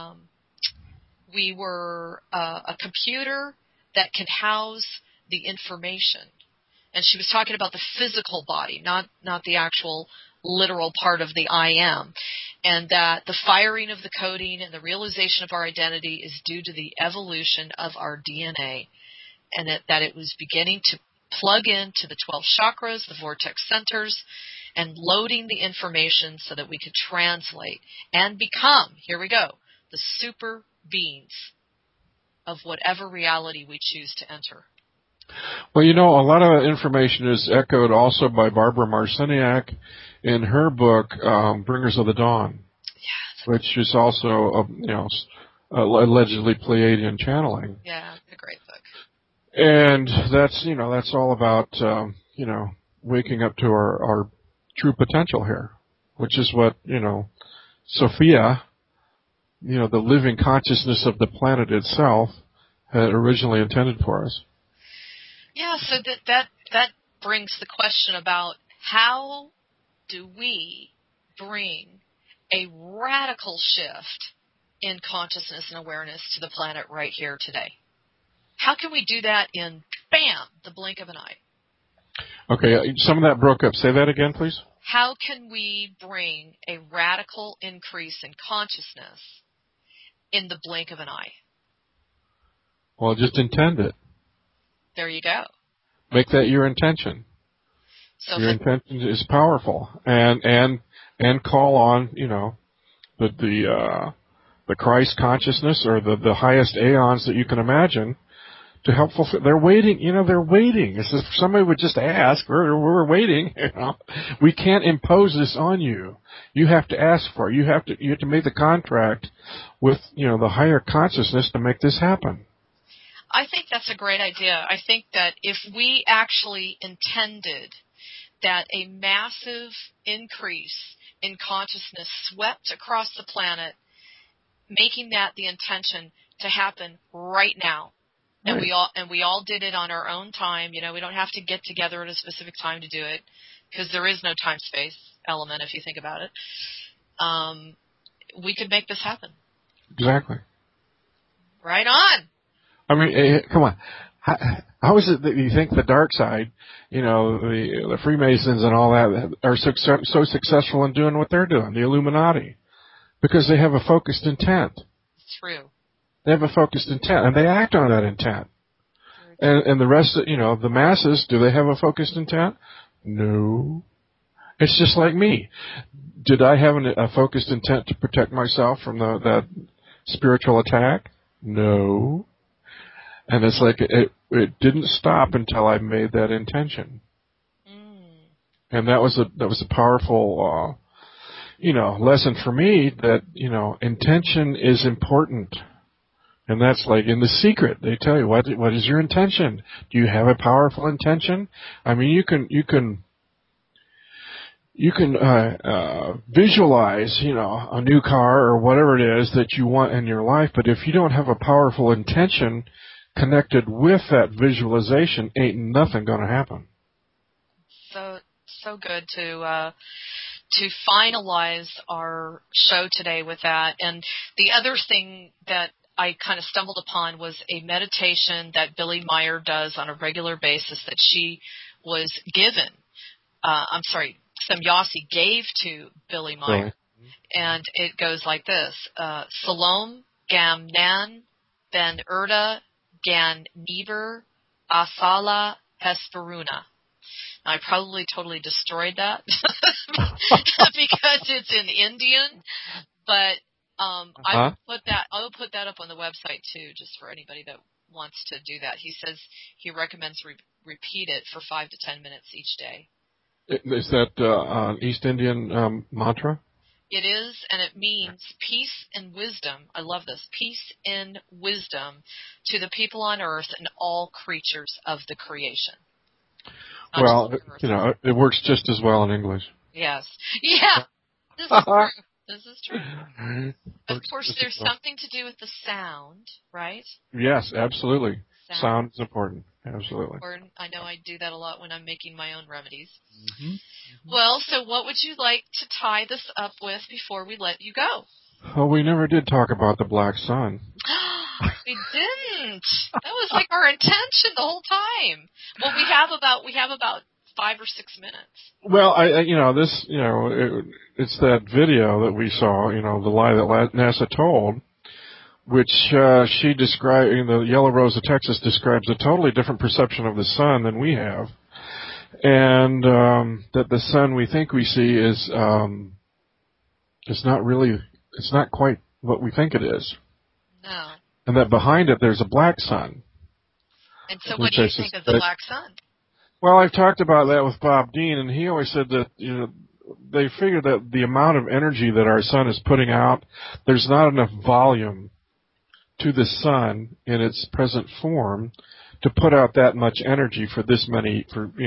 we were a computer that can house the information. And she was talking about the physical body, not the actual literal part of the I am. And that the firing of the coding and the realization of our identity is due to the evolution of our DNA. And that it was beginning to plug into the 12 chakras, the vortex centers, and loading the information so that we could translate and become, here we go, the super beings of whatever reality we choose to enter. Well, a lot of information is echoed also by Barbara Marciniak in her book, Bringers of the Dawn, which is also, allegedly Pleiadian channeling. Yeah, it's a great book. And that's all about, waking up to our true potential here, which is what, Sophia, the living consciousness of the planet itself, had originally intended for us. Yeah, so that brings the question about how do we bring a radical shift in consciousness and awareness to the planet right here today? How can we do that in, bam, the blink of an eye? Okay, some of that broke up. Say that again, please. How can we bring a radical increase in consciousness in the blink of an eye? Well, just intend it. There you go. Make that your intention. So your intention is powerful, and call on the Christ consciousness or the highest aeons that you can imagine to help fulfill. They're waiting. They're waiting. It's if somebody would just ask. We're waiting. We can't impose this on you. You have to ask for it. You have to make the contract with the higher consciousness to make this happen. I think that's a great idea. I think that if we actually intended that a massive increase in consciousness swept across the planet, making that the intention to happen right now, and we all did it on our own time. We don't have to get together at a specific time to do it because there is no time-space element if you think about it. We could make this happen. Exactly. Right on. I mean, come on. How is it that you think the dark side, the Freemasons and all that, are so successful in doing what they're doing, the Illuminati? Because they have a focused intent. It's true. They have a focused intent, and they act on that intent. And the rest, the masses, do they have a focused intent? No. It's just like me. Did I have a focused intent to protect myself from that spiritual attack? No. And it's like it didn't stop until I made that intention. And that was a powerful, lesson for me that, intention is important. And that's like in The Secret. They tell you, what is your intention? Do you have a powerful intention? I mean, you can you can visualize, a new car or whatever it is that you want in your life. But if you don't have a powerful intention connected with that visualization, ain't nothing going to happen. So good to finalize our show today with that. And the other thing that I kind of stumbled upon was a meditation that Billy Meyer does on a regular basis that she was given. Semyasi gave to Billy Meyer. And it goes like this. Salom gam nan ben erda gan neber asala hesperuna. I probably totally destroyed that because it's in Indian, but I'll put that up on the website too, just for anybody that wants to do that. He says he recommends repeat it for 5 to 10 minutes each day. Is that East Indian mantra? It is, and it means peace and wisdom. I love this. Peace and wisdom to the people on earth and all creatures of the creation. Well, it works just as well in English. Yes. Yeah. This is true. This is true. Of course, there's something to do with the sound, right? Yes, absolutely. Sound is important. Absolutely. I know I do that a lot when I'm making my own remedies. Mm-hmm. Well, so what would you like to tie this up with before we let you go? Well, we never did talk about the black sun. We didn't. That was like our intention the whole time. Well, we have about 5 or 6 minutes. Well, it's that video that we saw, the lie that NASA told, which she described, the Yellow Rose of Texas describes a totally different perception of the sun than we have, and that the sun we think we see is not quite what we think it is. No. And that behind it there's a black sun. And so what do you think of the black sun? Well, I've talked about that with Bob Dean, and he always said that, they figure that the amount of energy that our sun is putting out, there's not enough volume to the sun in its present form to put out that much energy for this many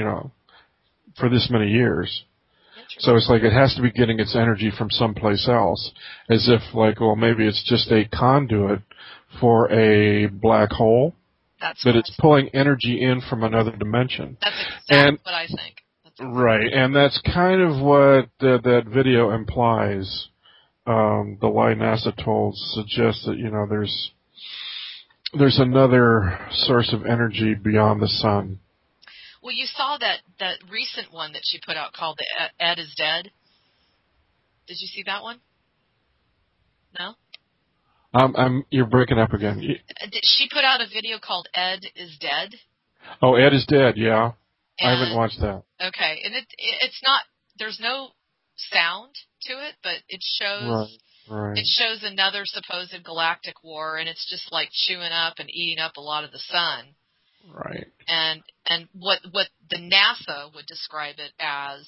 years. So it's like it has to be getting its energy from someplace else, as if maybe it's just a conduit for a black hole. That it's pulling energy in from another dimension. That's exactly what I think. Right, and that's kind of what that video implies. The lie NASA told suggests that, there's another source of energy beyond the sun. Well, you saw that recent one that she put out called the Ed is Dead. Did you see that one? No? You're breaking up again. She put out a video called Ed is Dead. Oh, Ed is Dead, yeah. I haven't watched that. Okay, and it's not, there's no sound to it, but it shows right. It shows another supposed galactic war, and it's just like chewing up and eating up a lot of the sun. Right. And what the NASA would describe it as,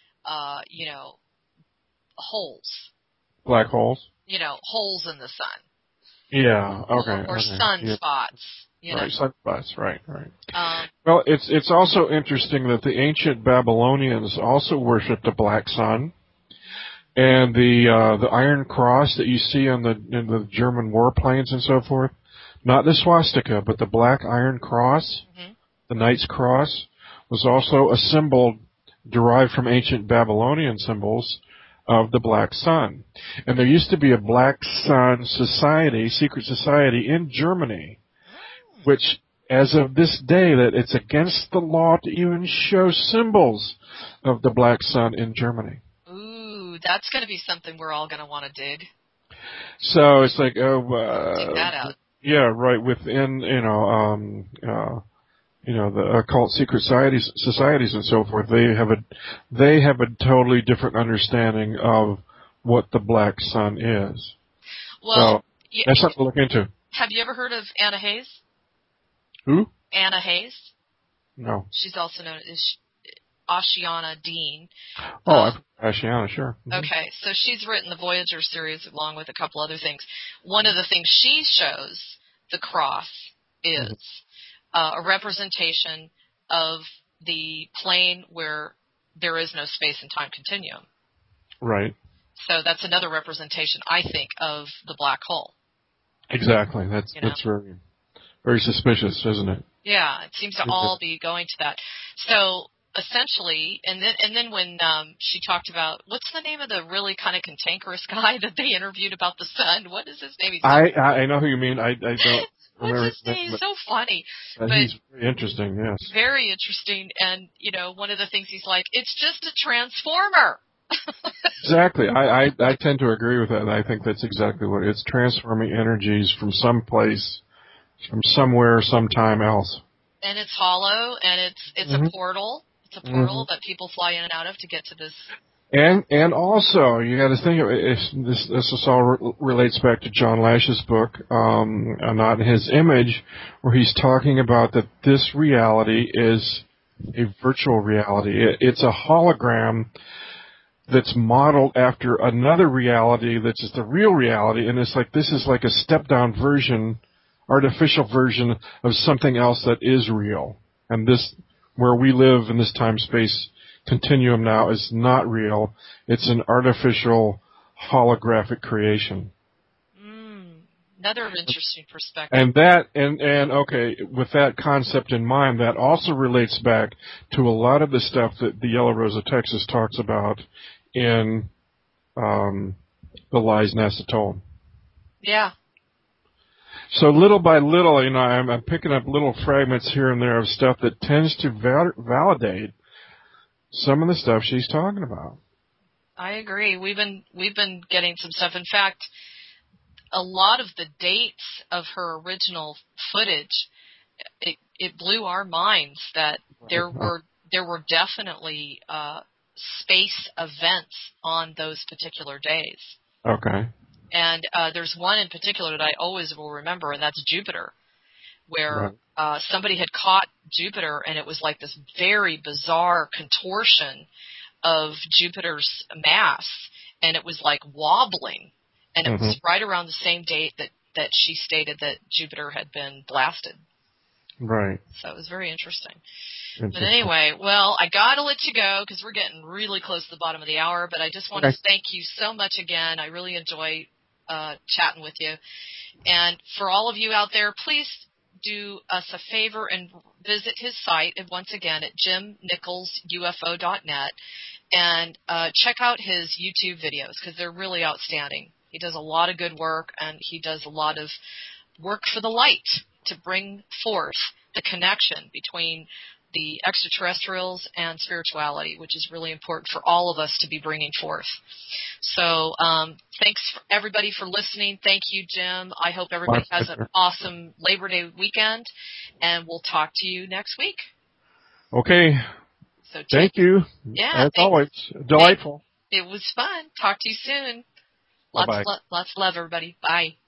holes. Black holes? Holes in the sun. Yeah, okay. Or sunspots. Right, sunspots, right. Well, it's also interesting that the ancient Babylonians also worshipped a black sun. And the Iron Cross that you see in the German warplanes and so forth, not the swastika, but the black Iron Cross, the Knight's Cross, was also a symbol derived from ancient Babylonian symbols of the black sun. And there used to be a black sun society, secret society in Germany, which, as of this day, that it's against the law to even show symbols of the black sun in Germany. Ooh, that's going to be something we're all going to want to dig. So it's like, dig that out. Yeah, right. Within, the occult secret societies and so forth, they have a totally different understanding of what the black sun is. Well, so that's something to look into. Have you ever heard of Anna Hayes? Who? Anna Hayes. No. She's also known as Ashiana Dean. Ashiana, sure. Mm-hmm. Okay, so she's written the Voyager series along with a couple other things. One of the things she shows, the cross, is a representation of the plane where there is no space and time continuum. Right. So that's another representation, I think, of the black hole. Exactly. That's very, very suspicious, isn't it? Yeah, it seems to all be going to that. So essentially, and then when she talked about, what's the name of the really kind of cantankerous guy that they interviewed about the sun? What is his name? I know who you mean. I don't remember. What's his name? He's so funny. But he's very interesting, yes. Very interesting. And, one of the things he's like, it's just a transformer. Exactly. I tend to agree with that, and I think that's exactly what it's transforming energies from someplace, from somewhere, sometime else. And it's hollow, and it's a portal. It's a portal that people fly in and out of to get to this. And also, you got to think of it. This all relates back to John Lash's book, not his image, where he's talking about that this reality is a virtual reality. It's a hologram that's modeled after another reality that's just the real reality, and it's like this is like a step-down version, artificial version of something else that is real. And this, where we live in this time-space continuum now, is not real. It's an artificial holographic creation. Another interesting perspective. And okay, with that concept in mind, that also relates back to a lot of the stuff that the Yellow Rose of Texas talks about in the Lies NASA Told. Yeah. So little by little, I'm picking up little fragments here and there of stuff that tends to validate some of the stuff she's talking about. I agree. We've been getting some stuff. In fact, a lot of the dates of her original footage, it blew our minds that there were definitely space events on those particular days. Okay. And there's one in particular that I always will remember, and that's Jupiter, where somebody had caught Jupiter, and it was like this very bizarre contortion of Jupiter's mass, and it was like wobbling. And it was right around the same date that she stated that Jupiter had been blasted. Right. So it was very interesting. But anyway, well, I got to let you go because we're getting really close to the bottom of the hour. But I just want to thank you so much again. I really enjoy chatting with you. And for all of you out there, please do us a favor and visit his site, and once again, at jimnicholsufo.net, and check out his YouTube videos because they're really outstanding. He does a lot of good work, and he does a lot of work for the light to bring forth the connection between the extraterrestrials and spirituality, which is really important for all of us to be bringing forth. So thanks, everybody, for listening. Thank you, Jim. I hope everybody has an awesome Labor Day weekend, and we'll talk to you next week. Okay. So thank you. Yeah. As always, delightful. It was fun. Talk to you soon. Bye-bye. Lots of love, everybody. Bye.